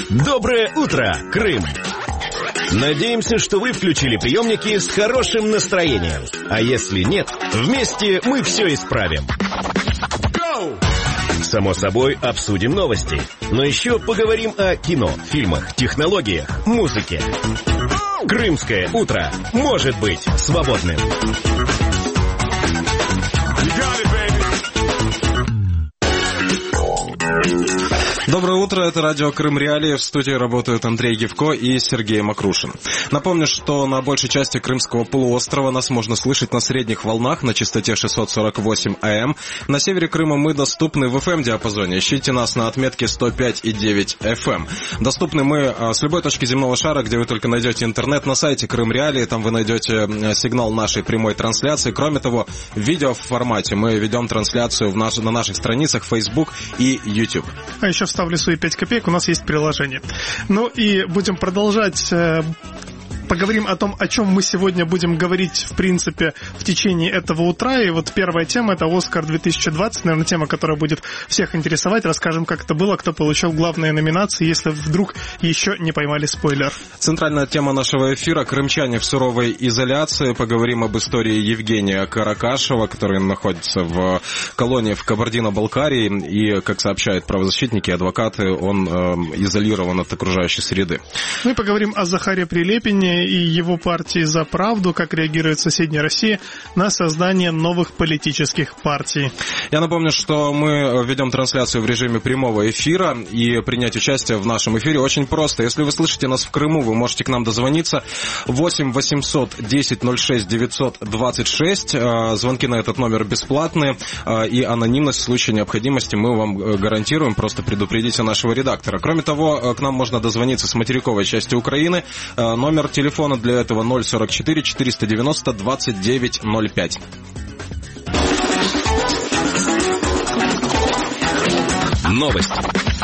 Доброе утро, Крым! Надеемся, что вы включили приемники с хорошим настроением. А если нет, вместе мы все исправим. Само собой, обсудим новости. Но еще поговорим о кино, фильмах, технологиях, музыке. Крымское утро может быть свободным. Доброе утро, это радио Крым Реалии. В студии работают Андрей Гевко и Сергей Макрушин. Напомню, что на большей части Крымского полуострова нас можно слышать на средних волнах на частоте 648 АМ. На севере Крыма мы доступны в FM-диапазоне. Ищите нас на отметке 105,9 FM. Доступны мы с любой точки земного шара, где вы только найдете интернет, на сайте Крым Реалии. Там вы найдете сигнал нашей прямой трансляции. Кроме того, в видеоформате мы ведем трансляцию на наших страницах Facebook и YouTube. А еще вставлю свои 5 копеек, у нас есть приложение. Ну и будем продолжать. Поговорим о том, о чем мы сегодня будем говорить, в принципе, в течение этого утра. И вот первая тема — это «Оскар 2020», наверное, тема, которая будет всех интересовать. Расскажем, как это было, кто получил главные номинации, если вдруг еще не поймали спойлер. Центральная тема нашего эфира — крымчане в суровой изоляции. Поговорим об истории Евгения Каракашева, который находится в колонии в Кабардино-Балкарии. И, как сообщают правозащитники и адвокаты, он изолирован от окружающей среды. Мы поговорим о Захаре Прилепине и его партии «За правду», как реагирует соседняя Россия на создание новых политических партий. Я напомню, что мы ведем трансляцию в режиме прямого эфира, и принять участие в нашем эфире очень просто. Если вы слышите нас в Крыму, вы можете к нам дозвониться 8 800 10 06 926. Звонки на этот номер бесплатные, и анонимность в случае необходимости мы вам гарантируем, просто предупредите нашего редактора. Кроме того, к нам можно дозвониться с материковой части Украины. Номер телефона для этого 044 490 2905. Новости.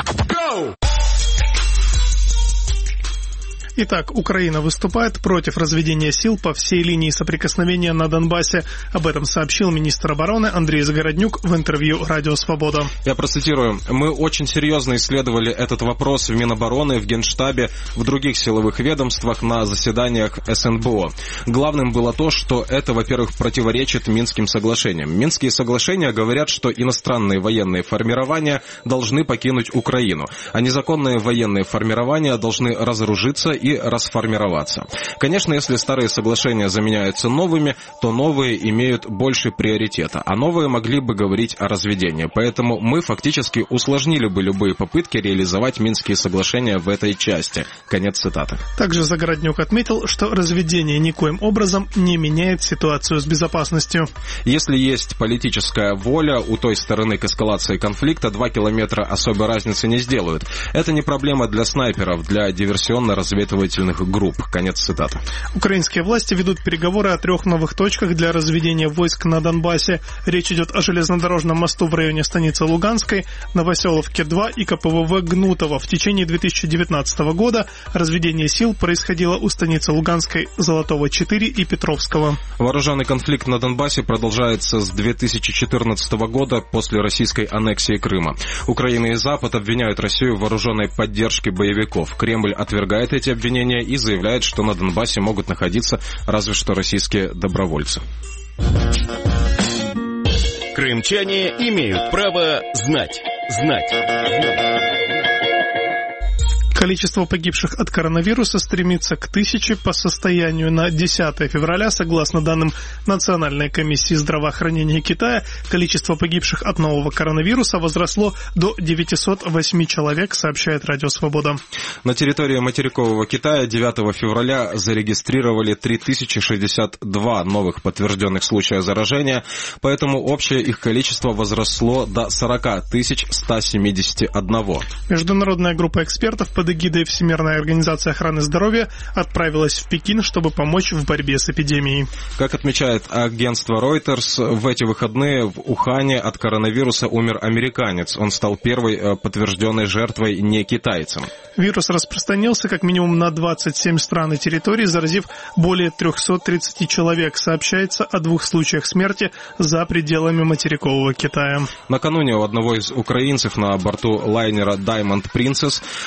Итак, Украина выступает против разведения сил по всей линии соприкосновения на Донбассе. Об этом сообщил министр обороны Андрей Загороднюк в интервью «Радио Свобода». Я процитирую. «Мы очень серьезно исследовали этот вопрос в Минобороны, в Генштабе, в других силовых ведомствах, на заседаниях СНБО. Главным было то, что это, во-первых, противоречит Минским соглашениям. Минские соглашения говорят, что иностранные военные формирования должны покинуть Украину, а незаконные военные формирования должны разоружиться и расформироваться. Конечно, если старые соглашения заменяются новыми, то новые имеют больше приоритета, а новые могли бы говорить о разведении. Поэтому мы фактически усложнили бы любые попытки реализовать Минские соглашения в этой части». Конец цитаты. Также Загороднюк отметил, что разведение никоим образом не меняет ситуацию с безопасностью. Если есть политическая воля у той стороны к эскалации конфликта, 2 километра особой разницы не сделают. Это не проблема для снайперов, для диверсионно-разведывательных групп. Конец цитаты. Украинские власти ведут переговоры о 3 новых точках для разведения войск на Донбассе. Речь идет о железнодорожном мосту в районе станицы Луганской, Новоселовке 2 и КПВВ Гнутово. В течение 2019 года разведение сил происходило у станицы Луганской, Золотого 4 и Петровского. Вооруженный конфликт на Донбассе продолжается с 2014 года после российской аннексии Крыма. Украина и Запад обвиняют Россию в вооруженной поддержке боевиков. Кремль отвергает эти обвинения и заявляет, что на Донбассе могут находиться разве что российские добровольцы. Крымчане имеют право знать. Количество погибших от коронавируса стремится к 1000 по состоянию на 10 февраля. Согласно данным Национальной комиссии здравоохранения Китая, количество погибших от нового коронавируса возросло до 908 человек, сообщает Радио Свобода. На территории материкового Китая 9 февраля зарегистрировали 3062 новых подтвержденных случая заражения, поэтому общее их количество возросло до 40 171. Международная группа экспертов под эгидой Всемирной организации охраны здоровья отправилась в Пекин, чтобы помочь в борьбе с эпидемией. Как отмечает агентство Reuters, в эти выходные в Ухане от коронавируса умер американец. Он стал первой подтвержденной жертвой не китайцем. Вирус распространился как минимум на 27 стран и территорий, заразив более 330 человек. Сообщается о 2 случаях смерти за пределами материкового Китая. Накануне у одного из украинцев на борту лайнера Diamond Princess обнаружили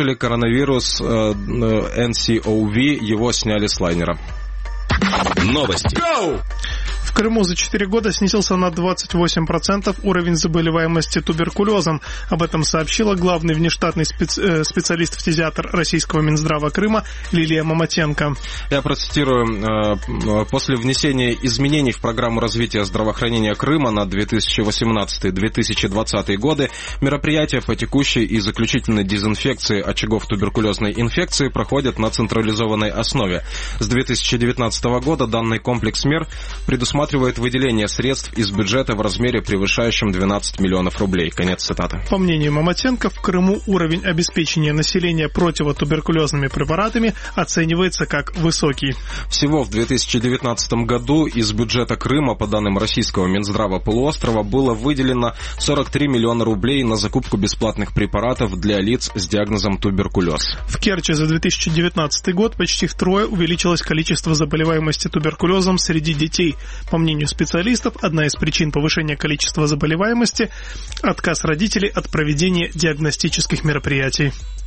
обнаружили коронавирус НСОВ, его сняли с лайнера. Новости. В Крыму за 4 года снизился на 28% уровень заболеваемости туберкулезом. Об этом сообщила главный внештатный специалист-фтизиатр Российского Минздрава Крыма Лилия Маматенко. Я процитирую. После внесения изменений в программу развития здравоохранения Крыма на 2018-2020 годы мероприятия по текущей и заключительной дезинфекции очагов туберкулезной инфекции проходят на централизованной основе. С 2019 года данный комплекс мер предусматривает выделение средств из бюджета в размере, превышающем 12 миллионов рублей. Конец цитаты. По мнению Маматенко, в Крыму уровень обеспечения населения противотуберкулезными препаратами оценивается как высокий. Всего в 2019 году из бюджета Крыма, по данным Российского Минздрава полуострова, было выделено 43 миллиона рублей на закупку бесплатных препаратов для лиц с диагнозом туберкулез. В Керчи за 2019 год почти втрое увеличилось количество заболеваемости туберкулезом среди детей. По мнению специалистов, одна из причин повышения количества заболеваемости – отказ родителей от проведения диагностических мероприятий.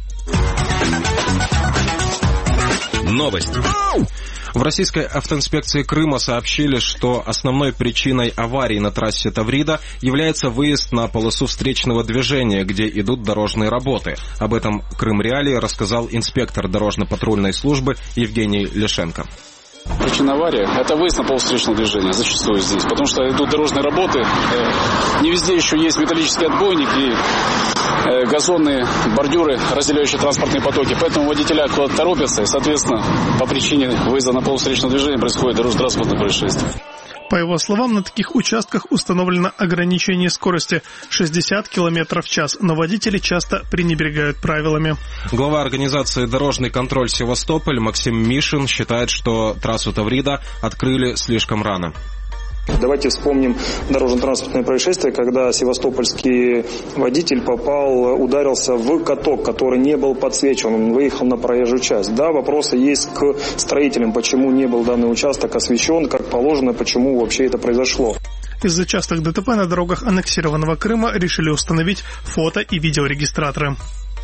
Новости. В российской автоинспекции Крыма сообщили, что основной причиной аварий на трассе Таврида является выезд на полосу встречного движения, где идут дорожные работы. Об этом Крым Реалии рассказал инспектор дорожно-патрульной службы Евгений Лешенко. Причина аварии – это выезд на полосу встречного движения, зачастую здесь, потому что идут дорожные работы, не везде еще есть металлический отбойник и газонные бордюры, разделяющие транспортные потоки, поэтому водителя куда-то торопятся, и, соответственно, по причине выезда на полосу встречного движения происходит дорожно-транспортное происшествие. По его словам, на таких участках установлено ограничение скорости 60 км в час, но водители часто пренебрегают правилами. Глава организации «Дорожный контроль Севастополь» Максим Мишин считает, что трассу Таврида открыли слишком рано. Давайте вспомним дорожно-транспортное происшествие, когда севастопольский водитель ударился в каток, который не был подсвечен, он выехал на проезжую часть. Да, вопросы есть к строителям, почему не был данный участок освещен, как положено, почему вообще это произошло. Из-за частых ДТП на дорогах аннексированного Крыма решили установить фото- и видеорегистраторы.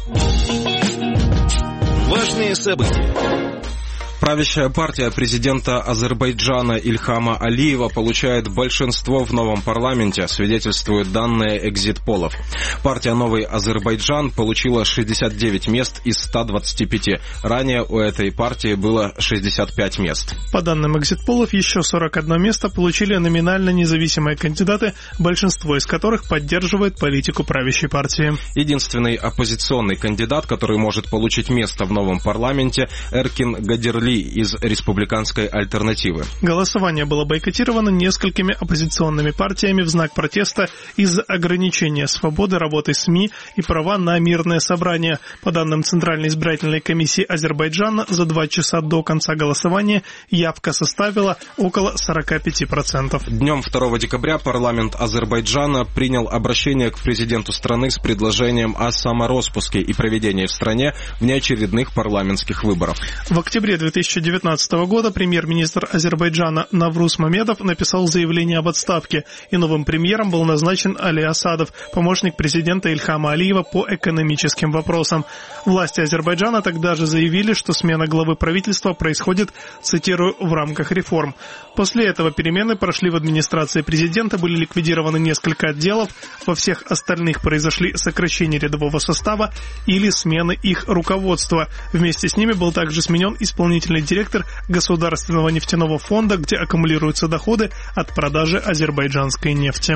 Важные события. Правящая партия президента Азербайджана Ильхама Алиева получает большинство в новом парламенте, свидетельствуют данные экзит-полов. Партия «Новый Азербайджан» получила 69 мест из 125. Ранее у этой партии было 65 мест. По данным экзит-полов, еще 41 место получили номинально независимые кандидаты, большинство из которых поддерживает политику правящей партии. Единственный оппозиционный кандидат, который может получить место в новом парламенте, Эркин Гадерли из республиканской альтернативы. Голосование было бойкотировано несколькими оппозиционными партиями в знак протеста из-за ограничения свободы работы СМИ и права на мирное собрание. По данным Центральной избирательной комиссии Азербайджана, за 2 часа до конца голосования явка составила около 45%. Днем 2 декабря парламент Азербайджана принял обращение к президенту страны с предложением о самороспуске и проведении в стране внеочередных парламентских выборов. В октябре 2019 года премьер-министр Азербайджана Навруз Мамедов написал заявление об отставке, и новым премьером был назначен Али Асадов, помощник президента Ильхама Алиева по экономическим вопросам. Власти Азербайджана тогда же заявили, что смена главы правительства происходит, цитирую, в рамках реформ. После этого перемены прошли в администрации президента, были ликвидированы несколько отделов, во всех остальных произошли сокращения рядового состава или смены их руководства. Вместе с ними был также сменен исполнительный директор Государственного нефтяного фонда, где аккумулируются доходы от продажи азербайджанской нефти.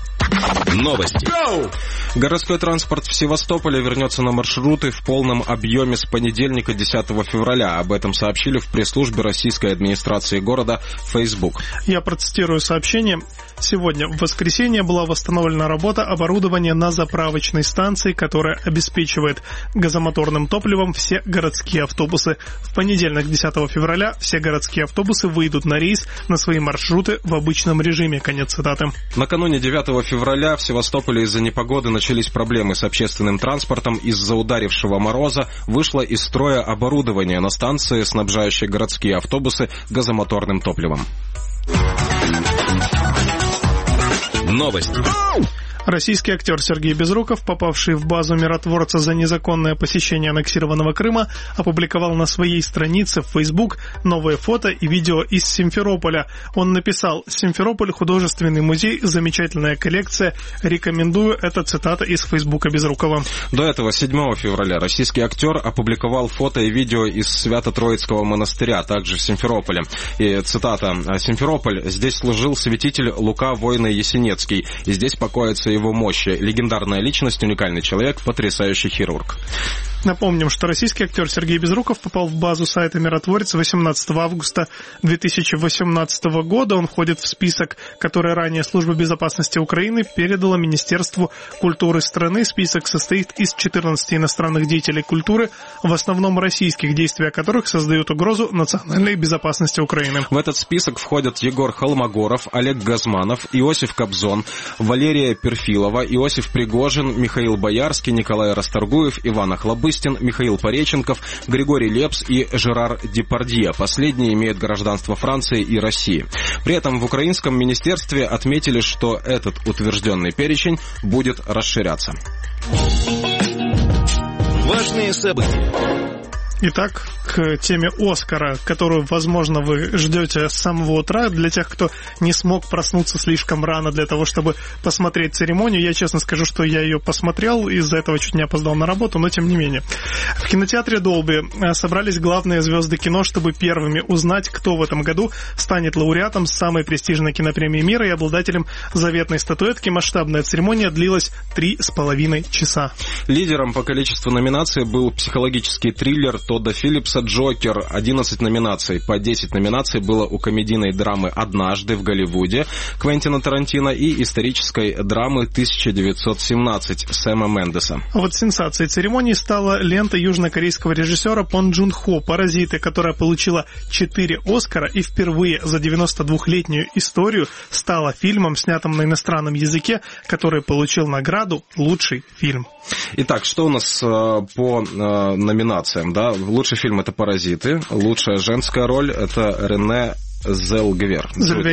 Новости. Городской транспорт в Севастополе вернется на маршруты в полном объеме с понедельника 10 февраля. Об этом сообщили в пресс-службе российской администрации города в Facebook. Я процитирую сообщение. Сегодня, в воскресенье, была восстановлена работа оборудования на заправочной станции, которая обеспечивает газомоторным топливом все городские автобусы. В понедельник, 10 февраля, все городские автобусы выйдут на рейс на свои маршруты в обычном режиме. Конец цитаты. Накануне 9 февраля в Севастополе из-за непогоды начались проблемы с общественным транспортом. Из-за ударившего мороза вышло из строя оборудование на станции, снабжающее городские автобусы газомоторным топливом. Новости. Российский актер Сергей Безруков, попавший в базу миротворца за незаконное посещение аннексированного Крыма, опубликовал на своей странице в Facebook новые фото и видео из Симферополя. Он написал: «Симферополь — художественный музей, замечательная коллекция, рекомендую». Это цитата из Фейсбука Безрукова. До этого, 7 февраля, российский актер опубликовал фото и видео из Свято-Троицкого монастыря, также в Симферополе. И цитата: «Симферополь. Здесь служил святитель Лука Воин Есенецкий, и здесь покоятся его мощи. Легендарная личность, уникальный человек, потрясающий хирург». Напомним, что российский актер Сергей Безруков попал в базу сайта «Миротворец» 18 августа 2018 года. Он входит в список, который ранее Служба безопасности Украины передала Министерству культуры страны. Список состоит из 14 иностранных деятелей культуры, в основном российских, действия которых создают угрозу национальной безопасности Украины. В этот список входят Егор Холмогоров, Олег Газманов, Иосиф Кобзон, Валерия Перфилова, Иосиф Пригожин, Михаил Боярский, Николай Расторгуев, Иван Охлобыстин, Михаил Пореченков, Григорий Лепс и Жерар Депардье. Последний имеет гражданство Франции и России. При этом в украинском министерстве отметили, что этот утвержденный перечень будет расширяться. Важные события. Итак, к теме «Оскара», которую, возможно, вы ждете с самого утра. Для тех, кто не смог проснуться слишком рано для того, чтобы посмотреть церемонию, я честно скажу, что я ее посмотрел, из-за этого чуть не опоздал на работу, но тем не менее. В кинотеатре Долби собрались главные звезды кино, чтобы первыми узнать, кто в этом году станет лауреатом самой престижной кинопремии мира и обладателем заветной статуэтки. Масштабная церемония длилась 3,5 часа. Лидером по количеству номинаций был психологический триллер Тодда Филлипса «Джокер». 11 номинаций. По 10 номинаций было у комедийной драмы «Однажды в Голливуде» Квентина Тарантино и исторической драмы «1917» Сэма Мендеса. А вот сенсацией церемонии стала лента южнокорейского режиссера Пон Джун Хо «Паразиты», которая получила 4 Оскара и впервые за 92-летнюю историю стала фильмом, снятым на иностранном языке, который получил награду «Лучший фильм». Итак, что у нас по номинациям? Да? Лучший фильм — это «Паразиты», лучшая женская роль — это Рене Зельвегер.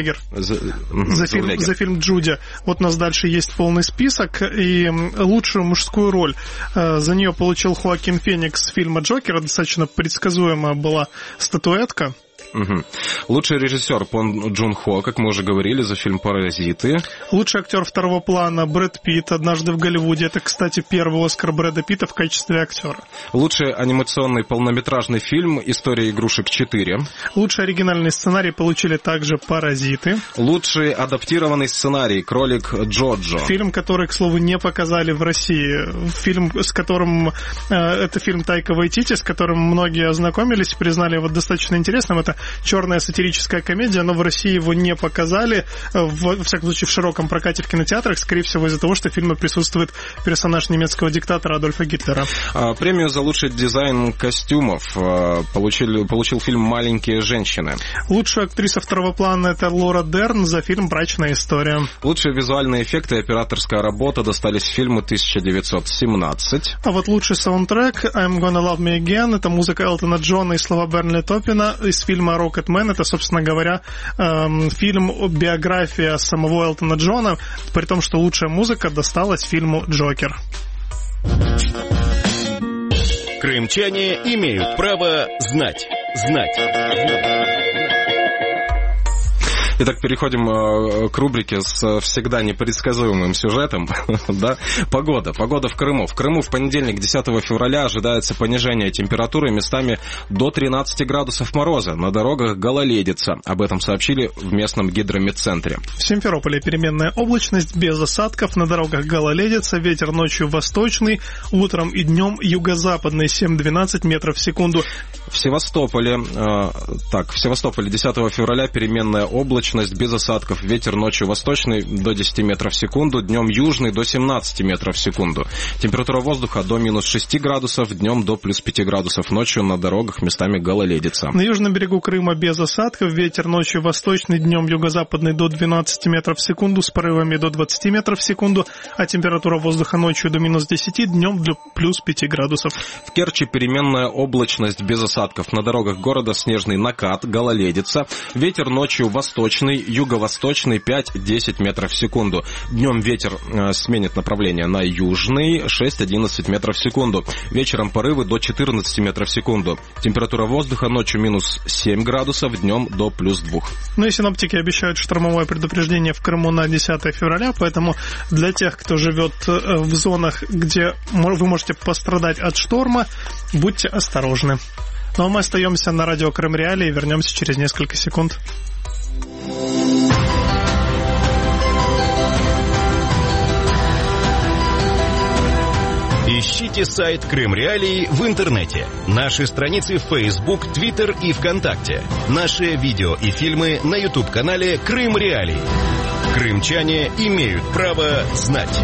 За фильм «Джуди». Вот у нас дальше есть полный список. И лучшую мужскую роль за нее получил Хоакин Феникс с фильма «Джокер». Достаточно предсказуемая была статуэтка. Угу. Лучший режиссер Пон Джун Хо, как мы уже говорили, за фильм «Паразиты». Лучший актер второго плана Брэд Питт, «Однажды в Голливуде». Это, кстати, первый Оскар Брэда Питта в качестве актера. Лучший анимационный полнометражный фильм «История игрушек 4». Лучший оригинальный сценарий получили также «Паразиты». Лучший адаптированный сценарий «Кролик Джоджо». Фильм, который, к слову, не показали в России. Фильм, с которым... это фильм Тайка Вайтити, с которым многие ознакомились, признали его достаточно интересным. Это черная сатирическая комедия, но в России его не показали, во всяком случае в широком прокате в кинотеатрах, скорее всего из-за того, что в фильме присутствует персонаж немецкого диктатора Адольфа Гитлера. Премию за лучший дизайн костюмов получил фильм «Маленькие женщины». Лучшая актриса второго плана — это Лора Дерн за фильм «Брачная история». Лучшие визуальные эффекты и операторская работа достались фильму «1917». А вот лучший саундтрек «I'm Gonna Love Me Again» — это музыка Элтона Джона и слова Бернли Топпина из фильма «Рокетмен». Это, собственно говоря, фильм, биография самого Элтона Джона, при том, что лучшая музыка досталась фильму «Джокер». Крымчане имеют право знать. Итак, переходим к рубрике с всегда непредсказуемым сюжетом. Да? Погода в Крыму. В Крыму в понедельник, 10 февраля, ожидается понижение температуры местами до 13 градусов мороза. На дорогах гололедица. Об этом сообщили в местном гидрометцентре. В Симферополе переменная облачность, без осадков. На дорогах гололедица. Ветер ночью восточный, утром и днем юго-западный 7-12 метров в секунду. В Севастополе 10 февраля переменная облачность, без осадков, ветер ночью восточный до 10 метров в секунду, днем южный до 17 метров в секунду. Температура воздуха до минус 6 градусов, днем до плюс 5 градусов, ночью на дорогах местами гололедица. На южном берегу Крыма без осадков, ветер ночью восточный, днем юго-западный до 12 метров в секунду, с порывами до 20 метров в секунду, а температура воздуха ночью до минус 10, днем до плюс 5 градусов. В Керчи переменная облачность без осадков, на дорогах города снежный накат, гололедица, ветер ночью восточный, восточный, юго-восточный 5-10 метров в секунду. Днем ветер сменит направление на южный 6-11 метров в секунду. Вечером порывы до 14 метров в секунду. Температура воздуха ночью минус 7 градусов, днем до плюс 2. Ну и синоптики обещают штормовое предупреждение в Крыму на 10 февраля, поэтому для тех, кто живет в зонах, где вы можете пострадать от шторма, будьте осторожны. Ну а мы остаемся на радио Крым Реалии и вернемся через несколько секунд. Ищите сайт Крым Реалии в интернете. Наши страницы в Facebook, Twitter и ВКонтакте. Наши видео и фильмы на YouTube-канале Крым Реалии. Крымчане имеют право знать.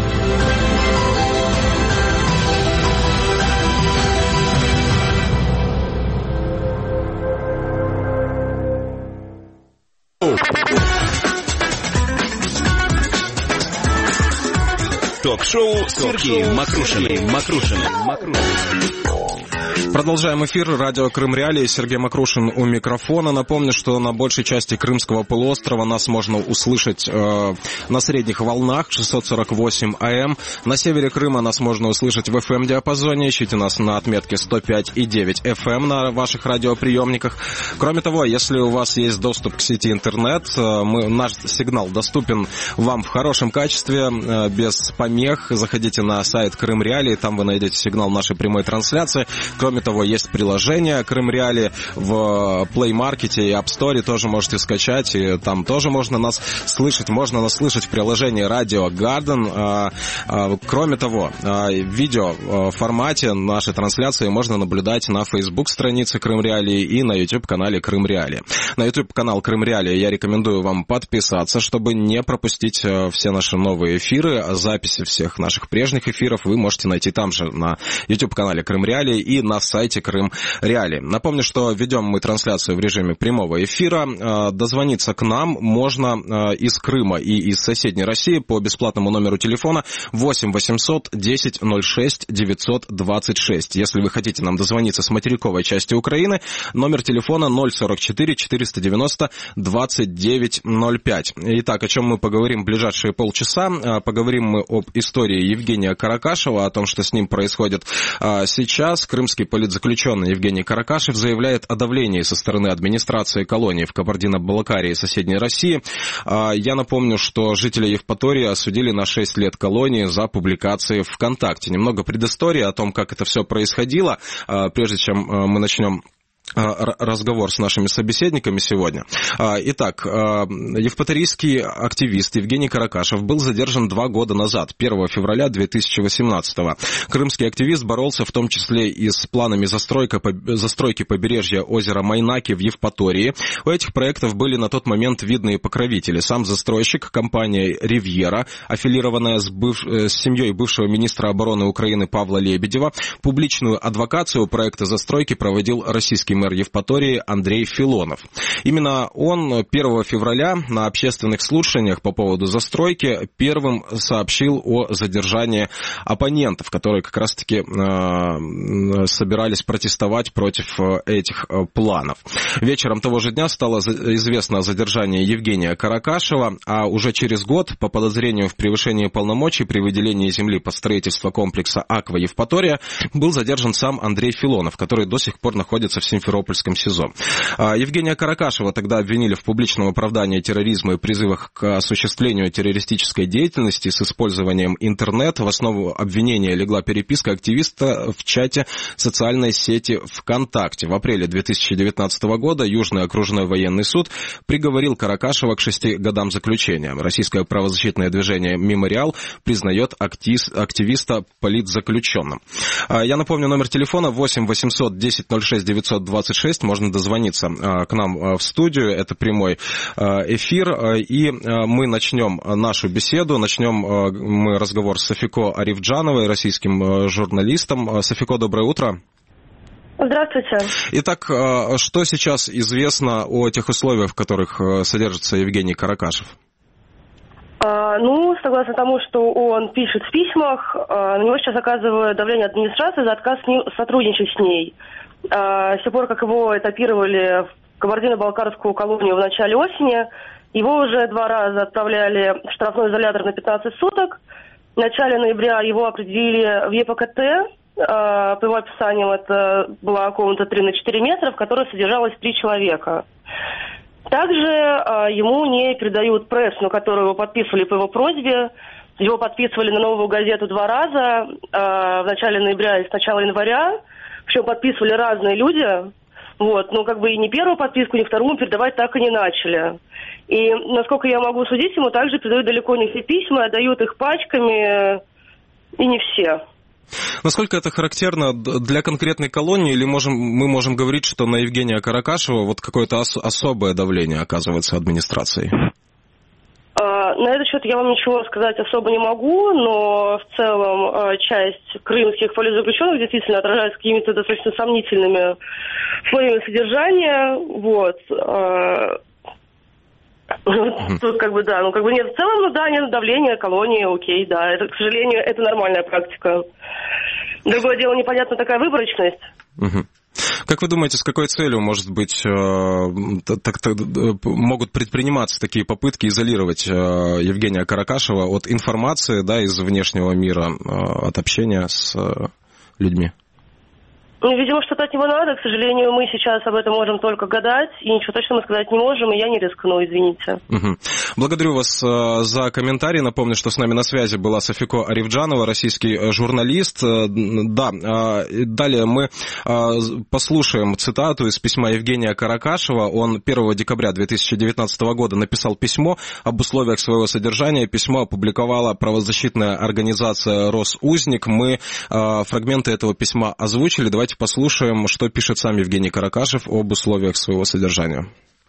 Ток-шоу с Сергеем Макрушиным. Продолжаем эфир. Радио Крым Реалии. Сергей Макрушин у микрофона. Напомню, что на большей части Крымского полуострова нас можно услышать на средних волнах 648 АМ. На севере Крыма нас можно услышать в FM-диапазоне. Ищите нас на отметке 105,9 FM на ваших радиоприемниках. Кроме того, если у вас есть доступ к сети интернет, наш сигнал доступен вам в хорошем качестве, без помех. Заходите на сайт Крым Реалии, там вы найдете сигнал нашей прямой трансляции. Кроме того, есть приложение Крым Реалии в Play Market и App Store, тоже можете скачать, и там тоже можно нас слышать. Можно нас слышать в приложении Radio Garden. Кроме того, в видео формате нашей трансляции можно наблюдать на Facebook странице Крым Реалии и на YouTube канале Крым Реалии. На YouTube канал Крым Реалии я рекомендую вам подписаться, чтобы не пропустить все наши новые эфиры. Записи всех наших прежних эфиров вы можете найти там же на YouTube канале Крым Реалии и на сайте Крым Реалии. Напомню, что ведем мы трансляцию в режиме прямого эфира. Дозвониться к нам можно из Крыма и из соседней России по бесплатному номеру телефона 8 800 10 06 926. Если вы хотите нам дозвониться с материковой части Украины, номер телефона 044 490 2905. Итак, о чем мы поговорим в ближайшие полчаса? Поговорим мы об истории Евгения Каракашева, о том, что с ним происходит сейчас. Крымский политзаключенный Евгений Каракашев заявляет о давлении со стороны администрации колонии в Кабардино-Балкарии и соседней России. Я напомню, что жители Евпатории осудили на 6 лет колонии за публикации ВКонтакте. Немного предыстории о том, как это все происходило, прежде чем мы начнем разговор с нашими собеседниками сегодня. Итак, евпаторийский активист Евгений Каракашев был задержан 2 года назад, 1 февраля 2018-го. Крымский активист боролся в том числе и с планами застройки побережья озера Майнаки в Евпатории. У этих проектов были на тот момент видные покровители. Сам застройщик, компания «Ривьера», аффилированная с семьей бывшего министра обороны Украины Павла Лебедева. Публичную адвокацию проекта застройки проводил российский мэр Евпатории Андрей Филонов. Именно он 1 февраля на общественных слушаниях по поводу застройки первым сообщил о задержании оппонентов, которые как раз-таки собирались протестовать против этих планов. Вечером того же дня стало известно о задержании Евгения Каракашева, а уже через год по подозрению в превышении полномочий при выделении земли под строительство комплекса «Аква Евпатория» был задержан сам Андрей Филонов, который до сих пор находится в Симферопольском СИЗО. Евгения Каракашева тогда обвинили в публичном оправдании терроризма и призывах к осуществлению террористической деятельности с использованием интернета. В основу обвинения легла переписка активиста в чате социальной сети ВКонтакте. В апреле 2019 года Южный окружной военный суд приговорил Каракашева к 6 годам заключения. Российское правозащитное движение «Мемориал» признает активиста политзаключенным. Я напомню, номер телефона 8 800 10 06 926. Можно дозвониться к нам в студию. Это прямой эфир. И мы начнем нашу беседу. Начнем мы разговор с Софико Арифджановой, российским журналистом. Софико, доброе утро. Здравствуйте. Итак, что сейчас известно о тех условиях, в которых содержится Евгений Каракашев? Согласно тому, что он пишет в письмах, на него сейчас оказывают давление администрации за отказ сотрудничать с ней. С тех пор, как его этапировали в Кабардино-Балкарскую колонию в начале осени, Его уже 2 раза отправляли в штрафной изолятор на 15 суток. В начале ноября его определили в ЕПКТ. По его описаниям, это была комната 3 на 4 метра, в которой содержалось 3 человека. Также ему не передают прессу, которую его подписывали по его просьбе. Его подписывали на «Новую газету» 2 раза, в начале ноября и с начала января. Причем подписывали разные люди. Вот. Но как бы и ни первую подписку, ни вторую передавать так и не начали. И, насколько я могу судить, ему также передают далеко не все письма, дают их пачками, и не все. Насколько это характерно для конкретной колонии, или мы можем говорить, что на Евгения Каракашева вот какое-то особое давление оказывается администрацией? На этот счет я вам ничего сказать особо не могу, но в целом часть крымских политзаключенных действительно отражается какими-то достаточно сомнительными условиями содержания. Вот. Тут как бы да, нет, в целом, нет давления, колонии, окей, да, это, к сожалению, это нормальная практика. Другое дело, непонятна такая выборочность. Как вы думаете, с какой целью, может быть, могут предприниматься такие попытки изолировать Евгения Каракашева от информации, да, из внешнего мира, от общения с людьми? Видимо, что-то от него надо. К сожалению, мы сейчас об этом можем только гадать, и ничего точно мы сказать не можем, и я не рискну, извините. Благодарю вас за комментарий. Напомню, что с нами на связи была Софико Арифджанова, российский журналист. Да, далее мы послушаем цитату из письма Евгения Каракашева. Он 1 декабря 2019 года написал письмо об условиях своего содержания. Письмо опубликовала правозащитная организация «Росузник». Мы фрагменты этого письма озвучили. Давайте послушаем, что пишет сам Евгений Каракашев об условиях своего содержания.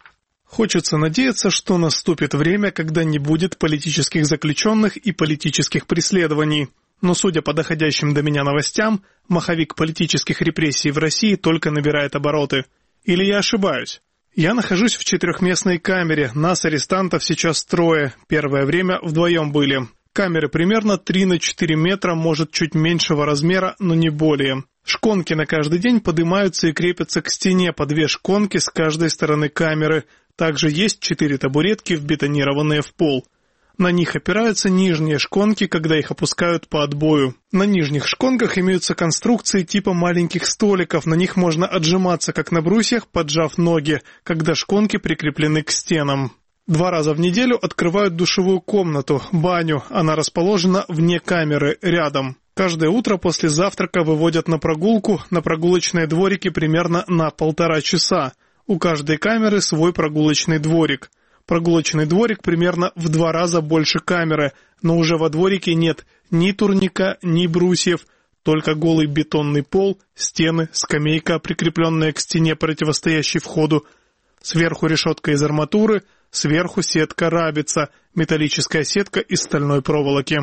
Хочется надеяться, что наступит время, когда не будет политических заключенных и политических преследований. Но, судя по доходящим до меня новостям, маховик политических репрессий в России только набирает обороты. Или я ошибаюсь? Я нахожусь в 4-местной камере, нас, арестантов, сейчас 3, первое время вдвоем были. Камеры примерно 3 на 4 метра, может, чуть меньшего размера, но не более. Шконки на каждый день поднимаются и крепятся к стене по 2 шконки с каждой стороны камеры. Также есть 4 табуретки, вбетонированные в пол. На них опираются нижние шконки, когда их опускают по отбою. На нижних шконках имеются конструкции типа маленьких столиков, на них можно отжиматься, как на брусьях, поджав ноги, когда шконки прикреплены к стенам. 2 раза в неделю открывают душевую комнату, баню, она расположена вне камеры, рядом. Каждое утро после завтрака выводят на прогулку, на прогулочные дворики примерно на 1,5 часа. У каждой камеры свой прогулочный дворик. Прогулочный дворик примерно в 2 раза больше камеры, но уже во дворике нет ни турника, ни брусьев, только голый бетонный пол, стены, скамейка, прикрепленная к стене, противостоящей входу. Сверху решетка из арматуры, сверху сетка рабица, металлическая сетка из стальной проволоки.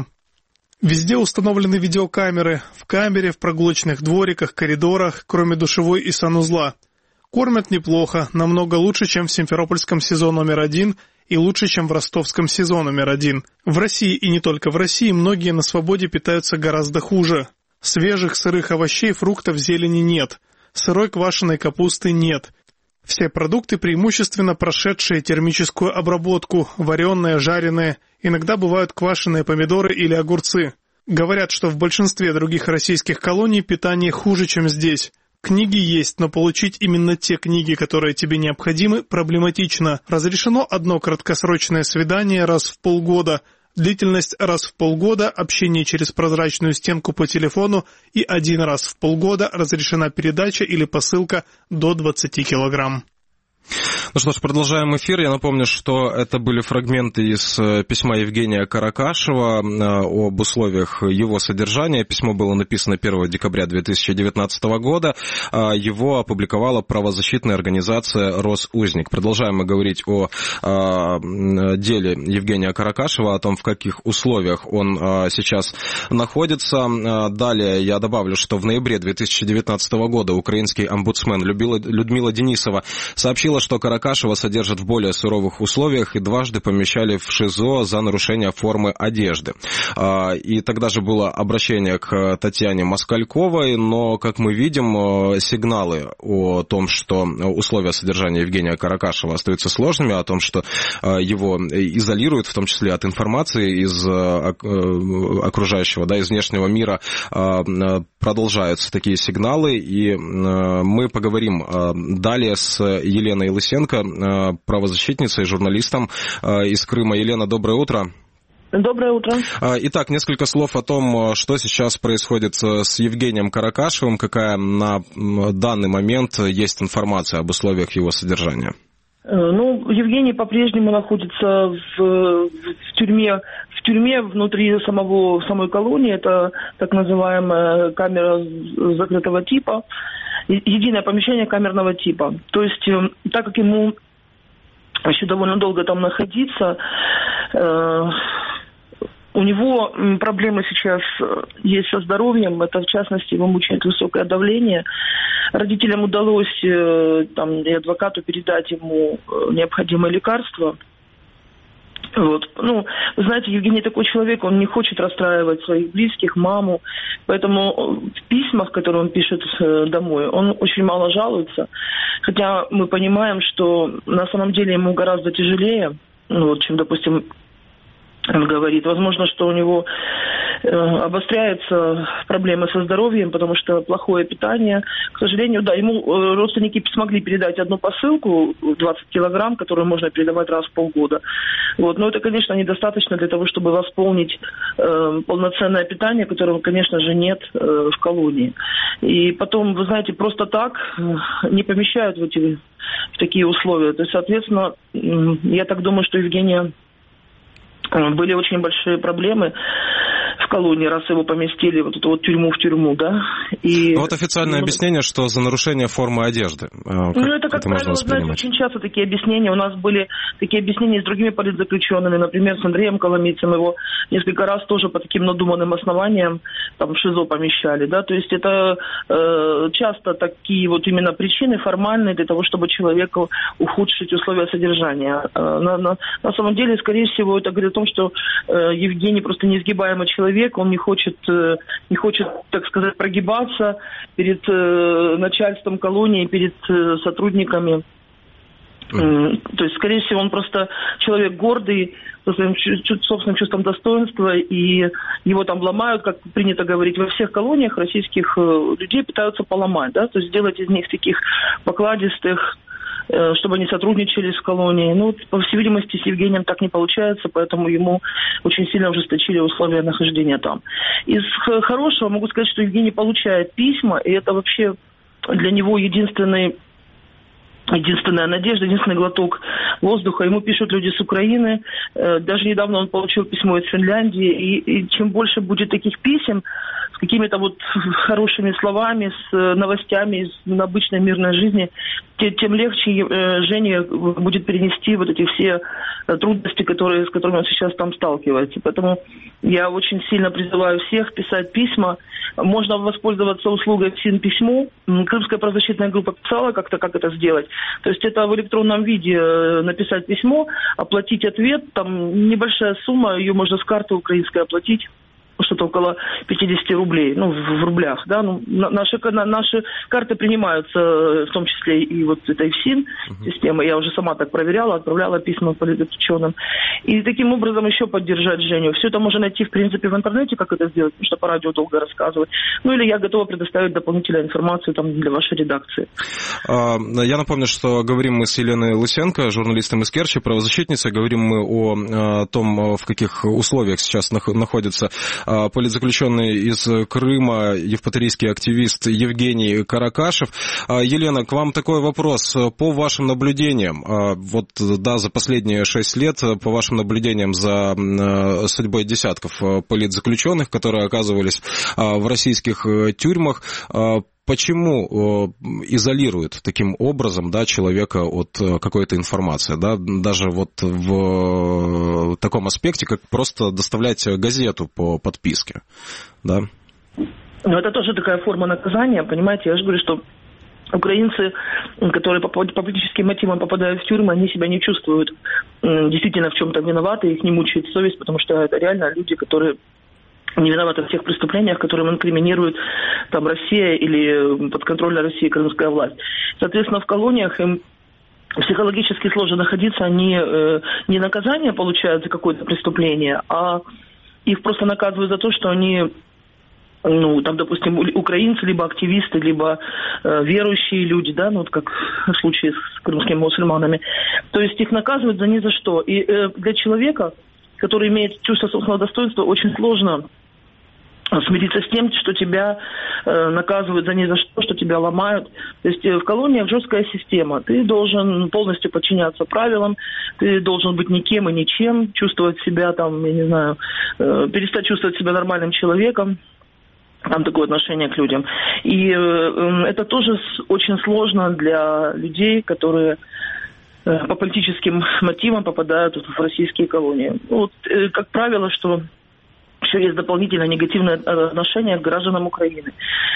Везде установлены видеокамеры, в камере, в прогулочных двориках, коридорах, кроме душевой и санузла. Кормят неплохо, намного лучше, чем в Симферопольском СИЗО номер 1 и лучше, чем в Ростовском СИЗО номер 1. В России и не только в России многие на свободе питаются гораздо хуже. Свежих сырых овощей, фруктов, зелени нет. Сырой квашеной капусты нет. Все продукты преимущественно прошедшие термическую обработку, вареные, жареные, иногда бывают квашеные помидоры или огурцы. Говорят, что в большинстве других российских колоний питание хуже, чем здесь. Книги есть, но получить именно те книги, которые тебе необходимы, проблематично. Разрешено одно краткосрочное свидание раз в полгода, длительность раз в полгода, общение через прозрачную стенку по телефону и 1 раз в полгода разрешена передача или посылка до 20 килограмм. Ну что ж, продолжаем эфир. Я напомню, что это были фрагменты из письма Евгения Каракашева об условиях его содержания. Письмо было написано 1 декабря 2019 года. Его опубликовала правозащитная организация «Росузник». Продолжаем мы говорить о деле Евгения Каракашева, о том, в каких условиях он сейчас находится. Далее я добавлю, что в ноябре 2019 года украинский омбудсмен Людмила Денисова сообщила Выходило, что Каракашева содержат в более суровых условиях и дважды помещали в ШИЗО за нарушение формы одежды. И тогда же было обращение к Татьяне Москальковой, но, как мы видим, сигналы о том, что условия содержания Евгения Каракашева остаются сложными, о том, что его изолируют, в том числе от информации из окружающего, да, из внешнего мира, продолжаются такие сигналы, и мы поговорим далее с Еленой Лысенко, правозащитницей, журналистом из Крыма. Елена, доброе утро. Доброе утро. Итак, несколько слов о том, что сейчас происходит с Евгением Каракашевым, какая на данный момент есть информация об условиях его содержания. Евгений по-прежнему находится в тюрьме внутри самой колонии. Это так называемая камера закрытого типа, единое помещение камерного типа. То есть, так как ему еще довольно долго там находиться, у него проблемы сейчас есть со здоровьем, это в частности его мучает высокое давление. Родителям удалось и адвокату передать ему необходимые лекарства. Вот. Вы знаете, Евгений такой человек, он не хочет расстраивать своих близких, маму, поэтому в письмах, которые он пишет домой, он очень мало жалуется, хотя мы понимаем, что на самом деле ему гораздо тяжелее, чем, допустим, он говорит. Возможно, что у него обостряются проблемы со здоровьем, потому что плохое питание. К сожалению, да, ему родственники смогли передать одну посылку, 20 килограмм, которую можно передавать раз в полгода. Вот. Но это, конечно, недостаточно для того, чтобы восполнить полноценное питание, которого, конечно же, нет в колонии. И потом, вы знаете, просто так не помещают в такие условия. То есть, соответственно, я так думаю, что Евгения были очень большие проблемы в колонии, раз его поместили в тюрьму в тюрьму, да. И официальное объяснение, что за нарушение формы одежды. Это, как правило, знаете, очень часто такие объяснения. У нас были такие объяснения с другими политзаключенными, например, с Андреем Коломийцем. Его несколько раз тоже по таким надуманным основаниям в ШИЗО помещали, да. То есть это часто такие именно причины формальные для того, чтобы человеку ухудшить условия содержания. На самом деле, скорее всего, это говорит о том, что Евгений просто неизгибаемый человек, он не хочет, так сказать, прогибаться перед начальством колонии, перед сотрудниками. То есть, скорее всего, он просто человек гордый, со своим собственным чувством достоинства, и его там ломают, как принято говорить, во всех колониях российских людей пытаются поломать, да, то есть сделать из них таких покладистых, чтобы они сотрудничали с колонией. По всей видимости, с Евгением так не получается, поэтому ему очень сильно ужесточили условия нахождения там. Из хорошего могу сказать, что Евгений получает письма, и это вообще для него единственная надежда, единственный глоток воздуха. Ему пишут люди с Украины. Даже недавно он получил письмо из Финляндии. И чем больше будет таких писем с какими-то хорошими словами, с новостями из обычной мирной жизни, тем легче Жене будет перенести эти все трудности, с которыми он сейчас там сталкивается. Поэтому я очень сильно призываю всех писать письма. Можно воспользоваться услугой «ФСИН-письмо». Крымская правозащитная группа писала как это сделать. То есть это в электронном виде написать письмо, оплатить ответ, там небольшая сумма, ее можно с карты украинской оплатить. Что-то около 50 рублей, в рублях, да, наши карты принимаются, в том числе и этой ФСИН системы, я уже сама так проверяла, отправляла письма политзаключенным, и таким образом еще поддержать Женю. Все это можно найти, в принципе, в интернете, как это сделать, потому что по радио долго рассказывать, или я готова предоставить дополнительную информацию для вашей редакции. Я напомню, что говорим мы с Еленой Лысенко, журналистом из Керчи, правозащитницей, говорим мы о том, в каких условиях сейчас находится политзаключенный из Крыма, евпаторийский активист Евгений Каракашев. Елена, к вам такой вопрос. По вашим наблюдениям, за последние 6 лет, по вашим наблюдениям за судьбой десятков политзаключенных, которые оказывались в российских тюрьмах, почему изолируют таким образом, да, человека от какой-то информации, да, даже в таком аспекте, как просто доставлять газету по подписке, да? Это тоже такая форма наказания, понимаете, я же говорю, что Украинцы, которые по политическим мотивам попадают в тюрьмы, они себя не чувствуют действительно в чем-то виноваты, их не мучает совесть, потому что это реально люди, которые не виноваты в тех преступлениях, которым инкриминирует там Россия или подконтрольная России крымская власть. Соответственно, в колониях им психологически сложно находиться, они не наказание получают за какое-то преступление, а их просто наказывают за то, что они, там, допустим, украинцы, либо активисты, либо верующие люди, да, вот как в случае с крымскими мусульманами. То есть их наказывают за ни за что. И для человека, который имеет чувство собственного достоинства, очень сложно смириться с тем, что тебя наказывают за ни за что тебя ломают. То есть в колониях жесткая система. Ты должен полностью подчиняться правилам, ты должен быть никем и ничем, чувствовать себя там, я не знаю, перестать чувствовать себя нормальным человеком. Там такое отношение к людям. И это тоже очень сложно для людей, которые по политическим мотивам попадают в российские колонии. Вот, как правило, что еще есть дополнительное негативное отношение к гражданам Украины.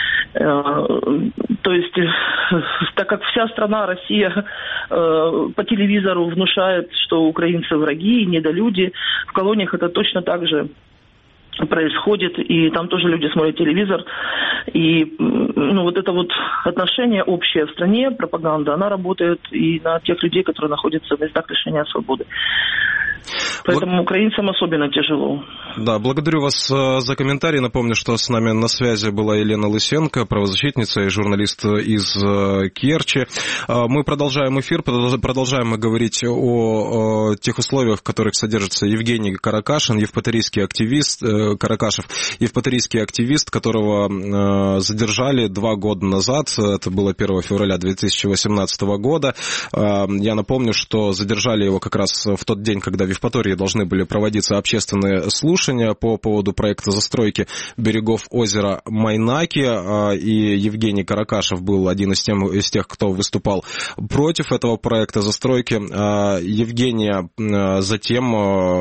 То есть, так как вся страна, Россия, по телевизору внушает, что украинцы враги, недолюди, в колониях это точно так же происходит, и там тоже люди смотрят телевизор, и вот это вот отношение общее в стране, пропаганда, она работает и на тех людей, которые находятся в местах лишения свободы. Поэтому украинцам особенно тяжело. Да, благодарю вас за комментарий. Напомню, что с нами на связи была Елена Лысенко, правозащитница и журналист из Керчи. Мы продолжаем эфир, продолжаем мы говорить о тех условиях, в которых содержится Евгений Каракашин, евпаторийский активист, Каракашев, евпаторийский активист, которого задержали 2 года назад, это было 1 февраля 2018 года. Я напомню, что задержали его как раз в тот день, когда в Евпатории должны были проводиться общественные слушания по поводу проекта застройки берегов озера Майнаки, и Евгений Каракашев был один из тех, кто выступал против этого проекта застройки. Евгения затем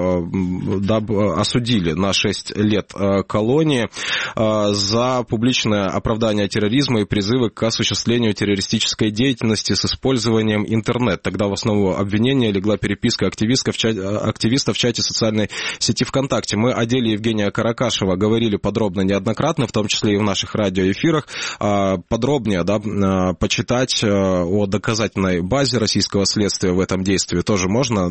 осудили на 6 лет колонии за публичное оправдание терроризма и призывы к осуществлению террористической деятельности с использованием интернета. Тогда в основу обвинения легла переписка активиста в чате социальной сети ВКонтакте. Мы о деле Евгения Каракашева говорили подробно неоднократно, в том числе и в наших радиоэфирах. Подробнее почитать о доказательной базе российского следствия в этом действии тоже можно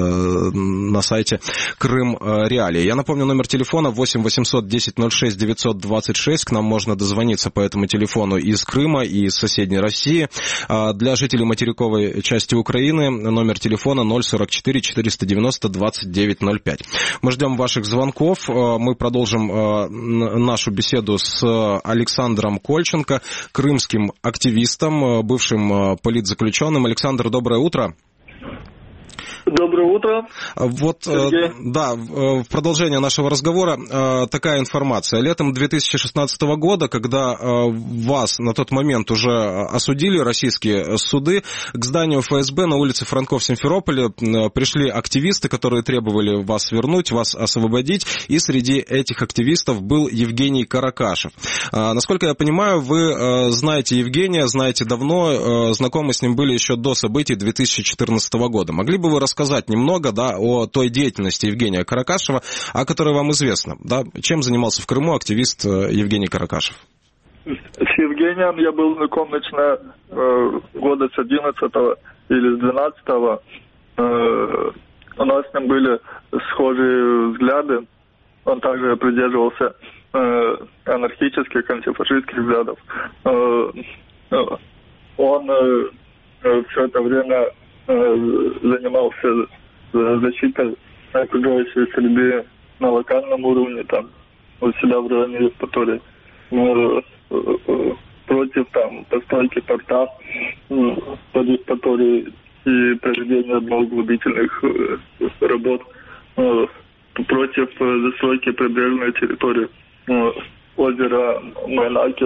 на сайте Крым Реалии. Я напомню, номер телефона 8 800 10 06 926. К нам можно дозвониться по этому телефону из Крыма и из соседней России. Для жителей материковой части Украины номер телефона 044 490 2905. Мы ждем ваших звонков. Мы продолжим нашу беседу с Александром Кольченко, крымским активистом, бывшим политзаключенным. Александр, доброе утро. Доброе утро. Вот, да, в продолжение нашего разговора такая информация. Летом 2016 года, когда вас на тот момент уже осудили российские суды, к зданию ФСБ на улице Франко в Симферополе пришли активисты, которые требовали вас вернуть, вас освободить, и среди этих активистов был Евгений Каракашев. Насколько я понимаю, вы знаете Евгения, знаете давно, знакомы с ним были еще до событий 2014 года. Могли бы вы рассказать немного, да, о той деятельности Евгения Каракашева, о которой вам известно, да? Чем занимался в Крыму активист Евгений Каракашев? С Евгением я был знаком, начиная года с 11-го или с 12-го. У нас с ним были схожие взгляды. Он также придерживался анархических, антифашистских взглядов. Он все это время занимался защитой окружающей среды на локальном уровне, там, у себя в районе Евпатории, против там постройки порта под Евпаторией и проведения одноуглубительных работ, против застройки прибрежной территории озера Майнаки,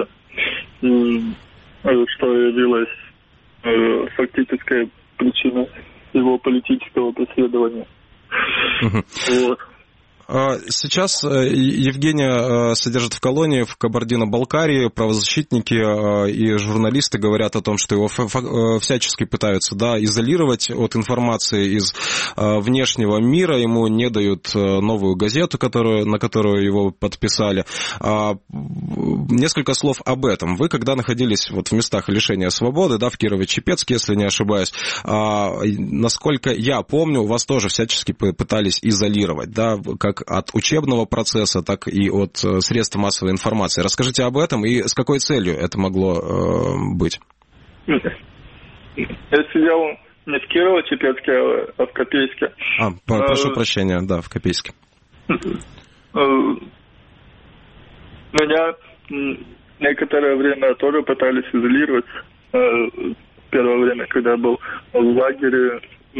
что явилось фактической причиной его политического преследования. Вот. Сейчас Евгения содержат в колонии в Кабардино-Балкарии. Правозащитники и журналисты говорят о том, что его всячески пытаются изолировать от информации из внешнего мира. Ему не дают новую газету, на которую его подписали. Несколько слов об этом. Вы, когда находились в местах лишения свободы, в Кирово-Чепецке, если не ошибаюсь, насколько я помню, вас тоже всячески пытались изолировать, как от учебного процесса, так и от средств массовой информации. Расскажите об этом и с какой целью это могло быть? Я сидел не в Кирово-Чепецке, а в Копейске. Прошу прощения, в Копейске. Меня некоторое время тоже пытались изолировать. Первое время, когда я был в лагере,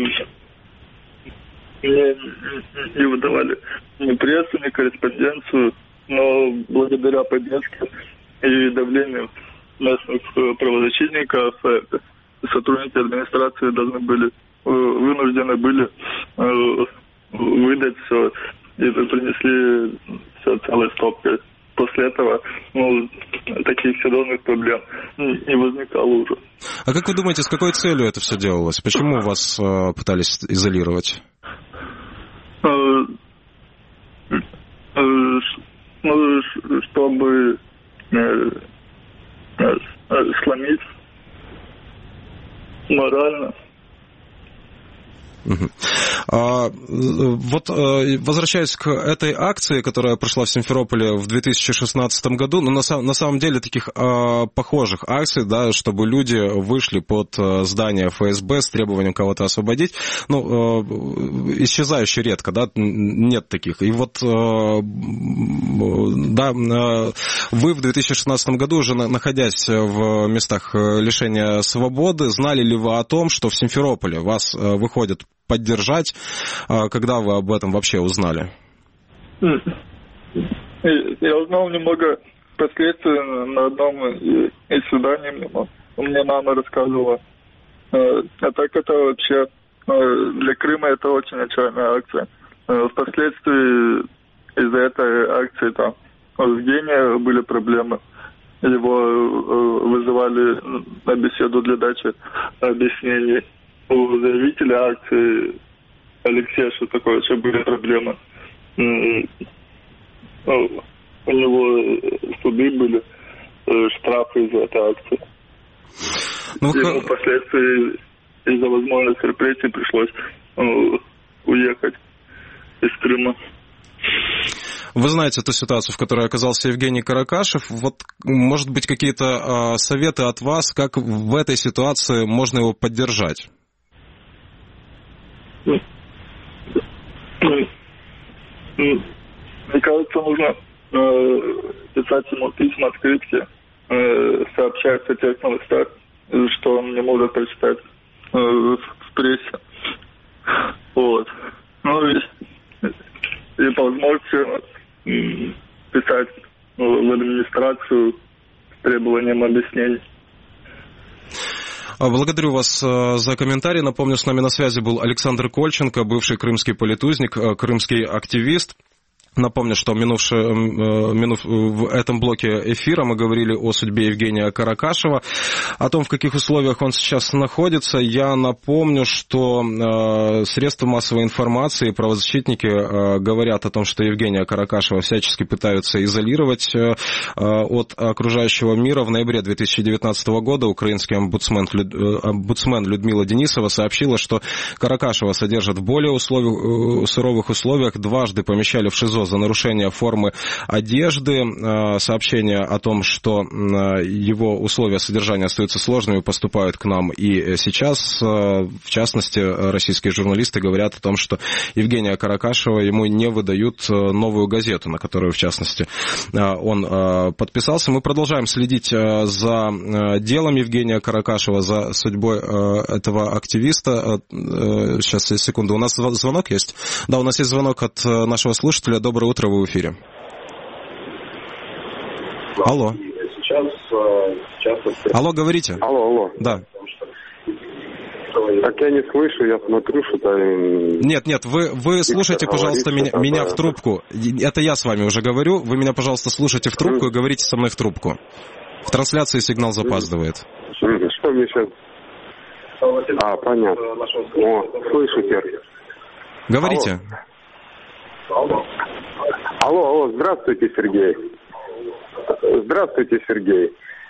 мне не выдавали ни прессу, ни корреспонденцию, но благодаря поддержке и давлению местных правозащитников сотрудники администрации вынуждены были выдать все, и принесли все целой стопкой. После этого таких серьезных проблем не возникало уже. А как вы думаете, с какой целью это все делалось? Почему вас пытались изолировать? Чтобы сломить морально. Возвращаясь к этой акции, которая прошла в Симферополе в 2016 году, на самом деле таких похожих акций, чтобы люди вышли под здание ФСБ с требованием кого-то освободить, исчезающе редко, нет таких. И вы в 2016 году, уже находясь в местах лишения свободы, знали ли вы о том, что в Симферополе вас выходят поддержать? Когда вы об этом вообще узнали? Я узнал немного последствий на одном из свиданий. Мне мама рассказывала. А так это вообще для Крыма это очень отчаянная акция. Впоследствии из-за этой акции в Евгения были проблемы. Его вызывали на беседу для дачи объяснений. У заявителя акции Алексея Шостаковича были проблемы. У него суды были, штрафы из-за этой акции. Ему впоследствии из-за возможных репрессий пришлось уехать из Крыма. Вы знаете ту ситуацию, в которой оказался Евгений Каракашев. Может быть, какие-то советы от вас, как в этой ситуации можно его поддержать? Мне кажется, нужно писать ему письма, открытки, сообщать о тех новостях, что он не может прочитать в прессе. И по возможности писать в администрацию с требованием объяснений. Благодарю вас за комментарий. Напомню, с нами на связи был Александр Кольченко, бывший крымский политузник, крымский активист. Напомню, что в этом блоке эфира мы говорили о судьбе Евгения Каракашева, о том, в каких условиях он сейчас находится. Я напомню, что средства массовой информации, правозащитники говорят о том, что Евгения Каракашева всячески пытаются изолировать от окружающего мира. В ноябре 2019 года украинский омбудсмен Людмила Денисова сообщила, что Каракашева содержат в более суровых условиях, дважды помещали в ШИЗО за нарушение формы одежды. Сообщения о том, что его условия содержания остаются сложными, поступают к нам и сейчас. В частности, российские журналисты говорят о том, что Евгения Каракашева ему не выдают новую газету, на которую, в частности, он подписался. Мы продолжаем следить за делом Евгения Каракашева, за судьбой этого активиста. Сейчас, секунду. У нас звонок есть? Да, у нас есть звонок от нашего слушателя. Доброе утро, вы в эфире. Алло. Алло, говорите. Алло. Да. Так я не слышу, я смотрю, что-то... Нет, вы слушайте, пожалуйста, меня в трубку. Это я с вами уже говорю. Вы меня, пожалуйста, слушайте в трубку и говорите со мной в трубку. В трансляции сигнал запаздывает. Что мне сейчас... понятно. Слышу, Сергей. Говорите. Алло, здравствуйте, Сергей. Здравствуйте, Сергей.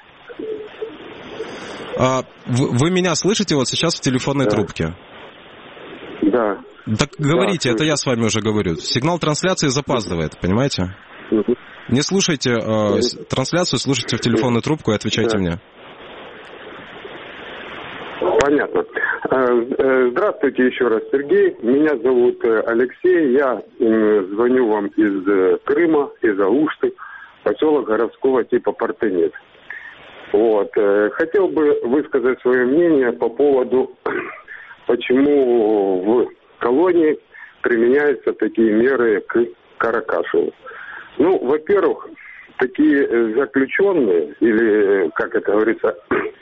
Вы меня слышите вот сейчас в телефонной трубке? Да. Так говорите, это я с вами уже говорю. Сигнал трансляции запаздывает, понимаете? Не слушайте трансляцию, слушайте в телефонную трубку и отвечайте мне. Понятно. Здравствуйте еще раз, Сергей. Меня зовут Алексей. Я звоню вам из Крыма, из Алушты, поселок городского типа Партенит. Хотел бы высказать свое мнение по поводу, почему в колонии применяются такие меры к Каракашеву. Во-первых, такие заключенные, или, как это говорится,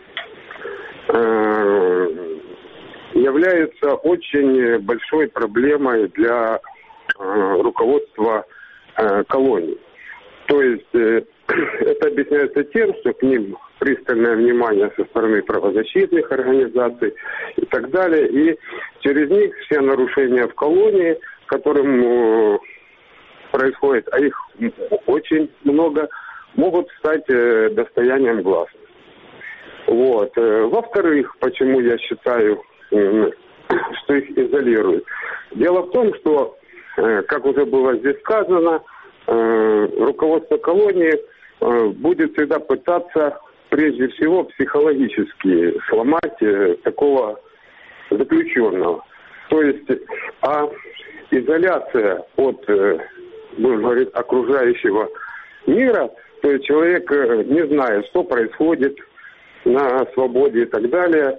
являются очень большой проблемой для руководства колонии. То есть это объясняется тем, что к ним пристальное внимание со стороны правозащитных организаций и так далее. И через них все нарушения в колонии, которым происходит, а их очень много, могут стать достоянием гласности. Во-вторых, почему я считаю, что их изолируют? Дело в том, что, как уже было здесь сказано, руководство колонии будет всегда пытаться прежде всего психологически сломать такого заключенного. То есть, изоляция от, будем говорить, окружающего мира, то есть человек не знает, что происходит на свободе и так далее,